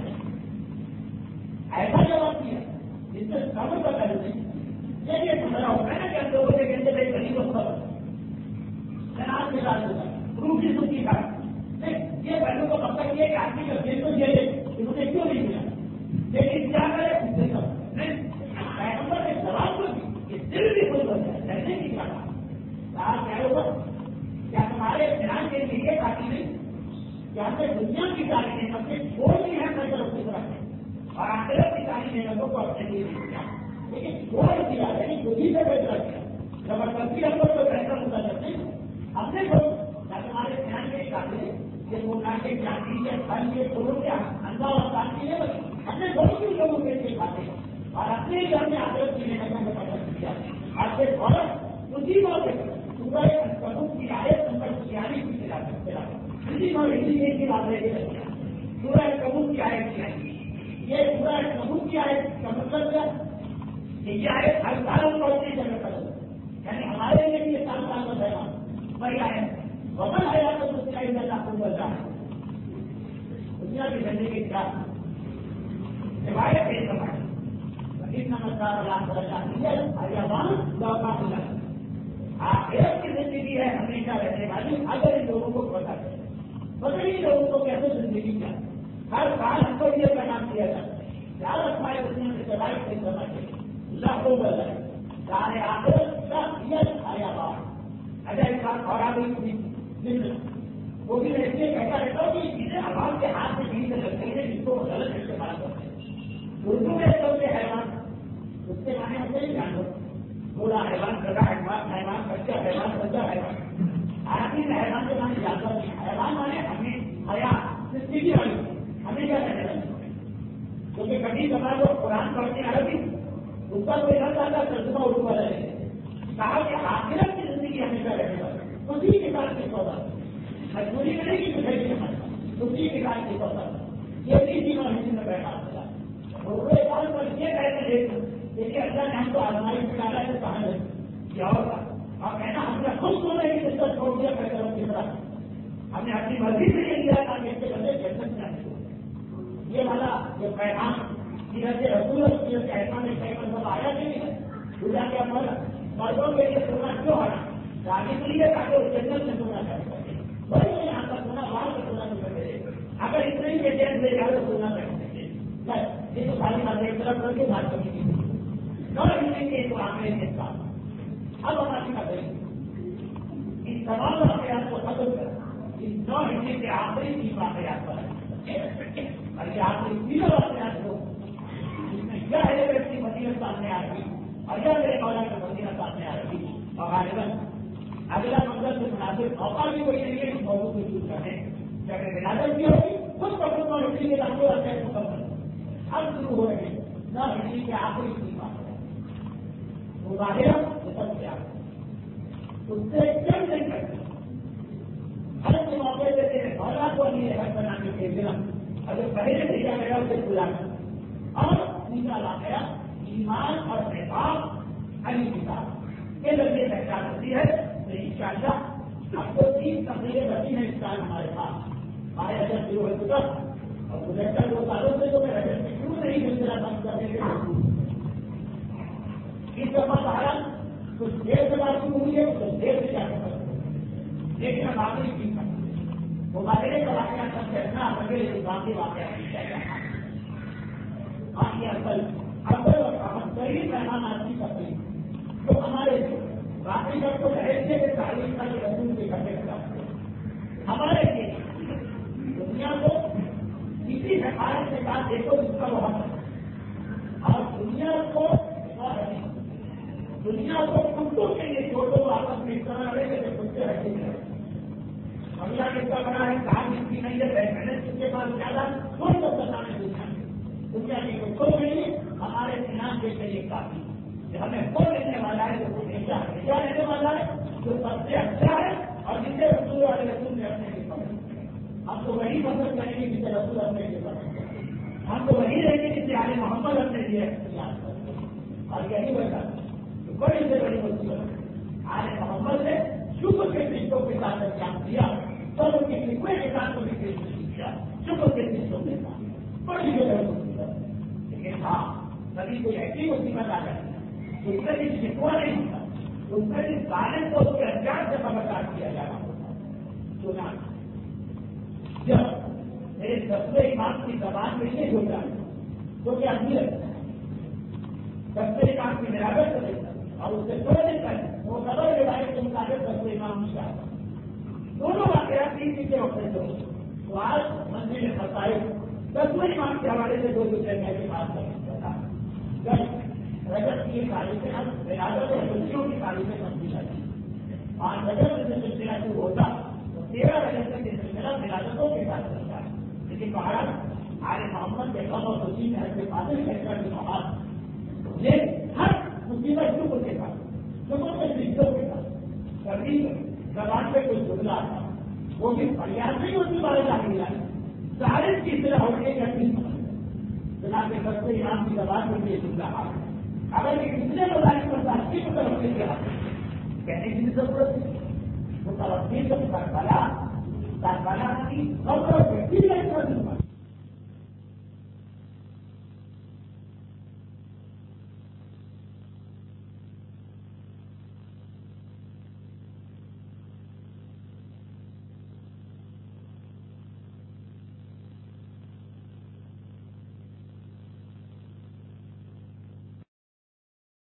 ایسا جواب دیا جس سے سب کا کر دیں چلیے سمجھا ہو میں نے کیا لوگوں کے کہتے تھے کہیں کو خبر جناب کے ساتھ ہوگا روح کی سکی کا یہ بہنوں کو پتہ یہ کہ آدمی کا دل تو یہ کہ مجھے کیوں نہیں ملا لیکن کیا کرے اس سے سب پیغمبر نے سوال کو دی کہ دل بھی خود ہو جائے کیسے نہیں کہا کیا ہوگا کیا تمہارے دھیان کے لیے یہ کافی نہیں کیا ہمیں دنیا کی ساری نعمتیں چھوڑ دی ہیں فیصل اس کی طرف اور آخرت کی ساری نعمتوں کو اپنے لیے نہیں کیا لیکن چھوڑ دیا یعنی خود ہی سے فیصلہ کیا زبردستی ہم لوگ تو فیصلہ ہوتا کرتے ہیں ہم نے لوگ کیا تمہارے دھیان کے قابل یہ موٹا کے جاتی کے پھل کے پھولوں کے انداز اور شانتی ہے ہم نے بہت سی لوگوں کے لیے کھاتے ہیں اور اپنے ہی گھر میں آخرت کی نعمتوں کو پسند کیا اور پھر فوراً اسی موقع صبح کی آیت نمبر 46 کی ہندی اور ہندی میں کی بات ہے سورہ کبوت کی آیت کی آئی یہ سورہ کبوت کی آیت کا مطلب ہے کہ یہ آیت ہر سالوں کو اپنی جگہ پر یعنی ہمارے لیے بھی یہ سال کا پیغام وہی آیت وطن حیات تو اس کا اللہ کو بتا ہے دنیا کی زندگی کا روایت ہے سمجھ آخرت کی زندگی ہے ہمیشہ رہنے والی اگر ان لوگوں کو پتا ہے پتہ نہیں لوگوں کو کیسے زندگی کیا ہر سال ہم کو یہ پیغام دیا جاتا ہے یاد رکھنا ہے دنیا میں سوائے سے سمجھ لاکھوں بجائے سارے آخرت کا آیا بات اگر انسان اور آگے وہ بھی ایسے کہتا رہتا ہوں کہ چیزیں عوام کے ہاتھ میں نہیں سے لگتی ہیں جس کو غلط استعمال کرتے ہیں اردو میں سب سے حیوان اس کے معنی ہم نہیں جانو بولا حیوان بڑا حیوان حیوان بچہ حیوان بچہ حیوان عربی میں حیوان کے معنی جانتا نہیں حیوان مانے ہمیں حیات زندگی والی ہمیں کیا کہتے ہیں کیونکہ کبھی کبھار وہ قرآن پڑھتے ہیں عربی اس کا کوئی نہ زیادہ ترجمہ اردو والا ہے کہا کہ آخرت کی زندگی ہمیشہ رہنے والی اسی کتاب کے سودا مجبوری میں نہیں کہ اسی کتاب کے سودا یہ بھی چیزوں ہندی میں بیٹھا ہوتا ہے پر یہ کہتے ہیں دیکھیے اللہ نے ہم کو آزمائی نکالا ہے کہاں ہے کیا ہوگا اور کہنا ہم نے خود کو نہیں اس طرح چھوڑ دیا فیصلوں کی طرح ہم نے اپنی مرضی سے یہ لیا تاکہ اس کے بندے جنت جانے یہ والا جو پیغام سیرت رسول سیرت کے احسان پیغام سب آیا نہیں ہے دنیا کے مردوں کے لیے سونا کیوں آنا آگے کے لیے تاکہ اس جنت میں سونا کر سکے بھائی میں یہاں کا سونا وہاں کا سونا نہیں کرے اگر اتنے ہی جیت لے جائے تو سونا کر سکتے یہ تو ساری باتیں ایک طرف کر کے بات کریں گے گے تو آگے کے ساتھ اب ہماری کا کریں گے ان تمام واقعات کو ختم کر اس 9 ہندی کے آخری 3 واقعات پر اور یہ آخری 3 واقعات ہو جس میں یہ ہے ویکتی مدینہ سامنے آ رہی اور یہ میرے مولا کا مدینہ سامنے آ رہی اور غالباً اگلا مطلب سے مناسب موقع بھی کوئی نہیں ہے اس موضوع کو شروع کرنے جب ولادت کی ہوگی خود پسند اور ہندی کے رنگوں اور کیسے مکمل اب شروع ہو رہے ہیں نہ ہندی کے آخری 3 واقعات وہ ظاہر سب سے آگے اس سے کم نہیں کرتے ہر کے موقع دیتے ہیں مولا کو نہیں ہے گھر بنانے کے بنا اگر پہلے بھیجا گیا اسے بلانا تفصیل لا گیا ایمان اور احساس علی کتاب یہ ذریعے پہچان ہوتی ہے. تو انشاءاللہ اب تو 3 تقریریں بچی ہیں اس سال ہمارے پاس. ہمارے رجب شروع ہو چکا اور گزشتہ 2 سالوں سے تو میں رجب سے شروع نہیں سلسلہ بند کرنے کے اس دفعہ سارا کچھ دیر سے بات شروع ہوئی ہے کچھ دیر سے جانے پر لیکن اب آگے کی وہ بغیر کا واقعہ سب سے اتنا لگے لیکن باقی واقعہ نہیں چاہیے. باقی اصل اور صحیح مہمان آدمی کرتے ہیں تو ہمارے باقی سب کو رہتے کہ تعلیم کا جو رسول کے گھر میں کرتے ہمارے لیے دنیا کو کسی حفاظت کے ساتھ دیکھو اس کا وہ اور دنیا کو کتوں کے لیے چھوٹوں آپس میں اس طرح رہے کہ کتے رکھے گئے. اللہ کس کا بنا ہے کام اس کی نہیں ہے محنت اس کے بعد زیادہ کوئی تو بتانے دنیا کی کتوں کے لیے ہمارے انعام کے لیے کافی کہ ہمیں وہ لینے والا ہے جو ہمیشہ لینے والا ہے جو سب سے اچھا ہے اور جسے رسول والے رسول نے اپنے کے پسند ہم تو وہی پسند کریں گے جسے رسول اپنے کے پسند ہم تو وہی رہیں گے جسے آل محمد اپنے لیے اختیار کریں. اور یہی وجہ بڑی سے بڑی مصیبت آل محمد نے شکر کے رشتوں کے ساتھ کام کیا سب ان کے لکھوے کے ساتھ کو بھی کیا شکر کے رشتوں کے ساتھ بڑی سے بڑی مصیبت. لیکن ہاں کبھی کوئی ایسی مصیبت آ جاتی اس کا بھی شکوا نہیں ہوتا اس کا بھی ظالم کو اس کے احتیاط سے خبردار کیا جانا ہوتا. سنا جب میرے دسویں امام کی زبان میں نہیں ہو جائے تو کیا دسویں امام کی مراوت کرے اور اس سے تھوڑے دن پہلے وہ خبر روایت کے مطابق دسویں امام کی دونوں واقعات 3 پیچھے ہوتے تھے. تو آج منزل خسائل 10ویں امام کے حوالے سے 2 جگہ کی بات کرتا جب رجب کی تعریفیں اب ولادت اور خوشیوں کی تعریفیں تبدیل آتی 5 رجب سے سلسلہ شروع ہوتا تو 13 رجب تک یہ سلسلہ ولادتوں کے ساتھ چلتا ہے. لیکن بہرحال آل محمد کے غم اور خوشی میں ہر کے فاضل فیصلہ کے بعد یہ ہر مصیبت شکر کے ساتھ شکر کے رشتوں کے ساتھ کبھی زبان پہ کوئی جملہ آتا وہ بھی فریاد نہیں ہوتی بارے جانے سارے کی اطلاع ہونے کا جناب کے سب سے امام کی زبان میں یہ جملہ آ اگر یہ کتنے مظاہر پر تحقیق کو توقع کیا کہنے کی ضرورت ہے وہ توقع کو سربراہ کی اور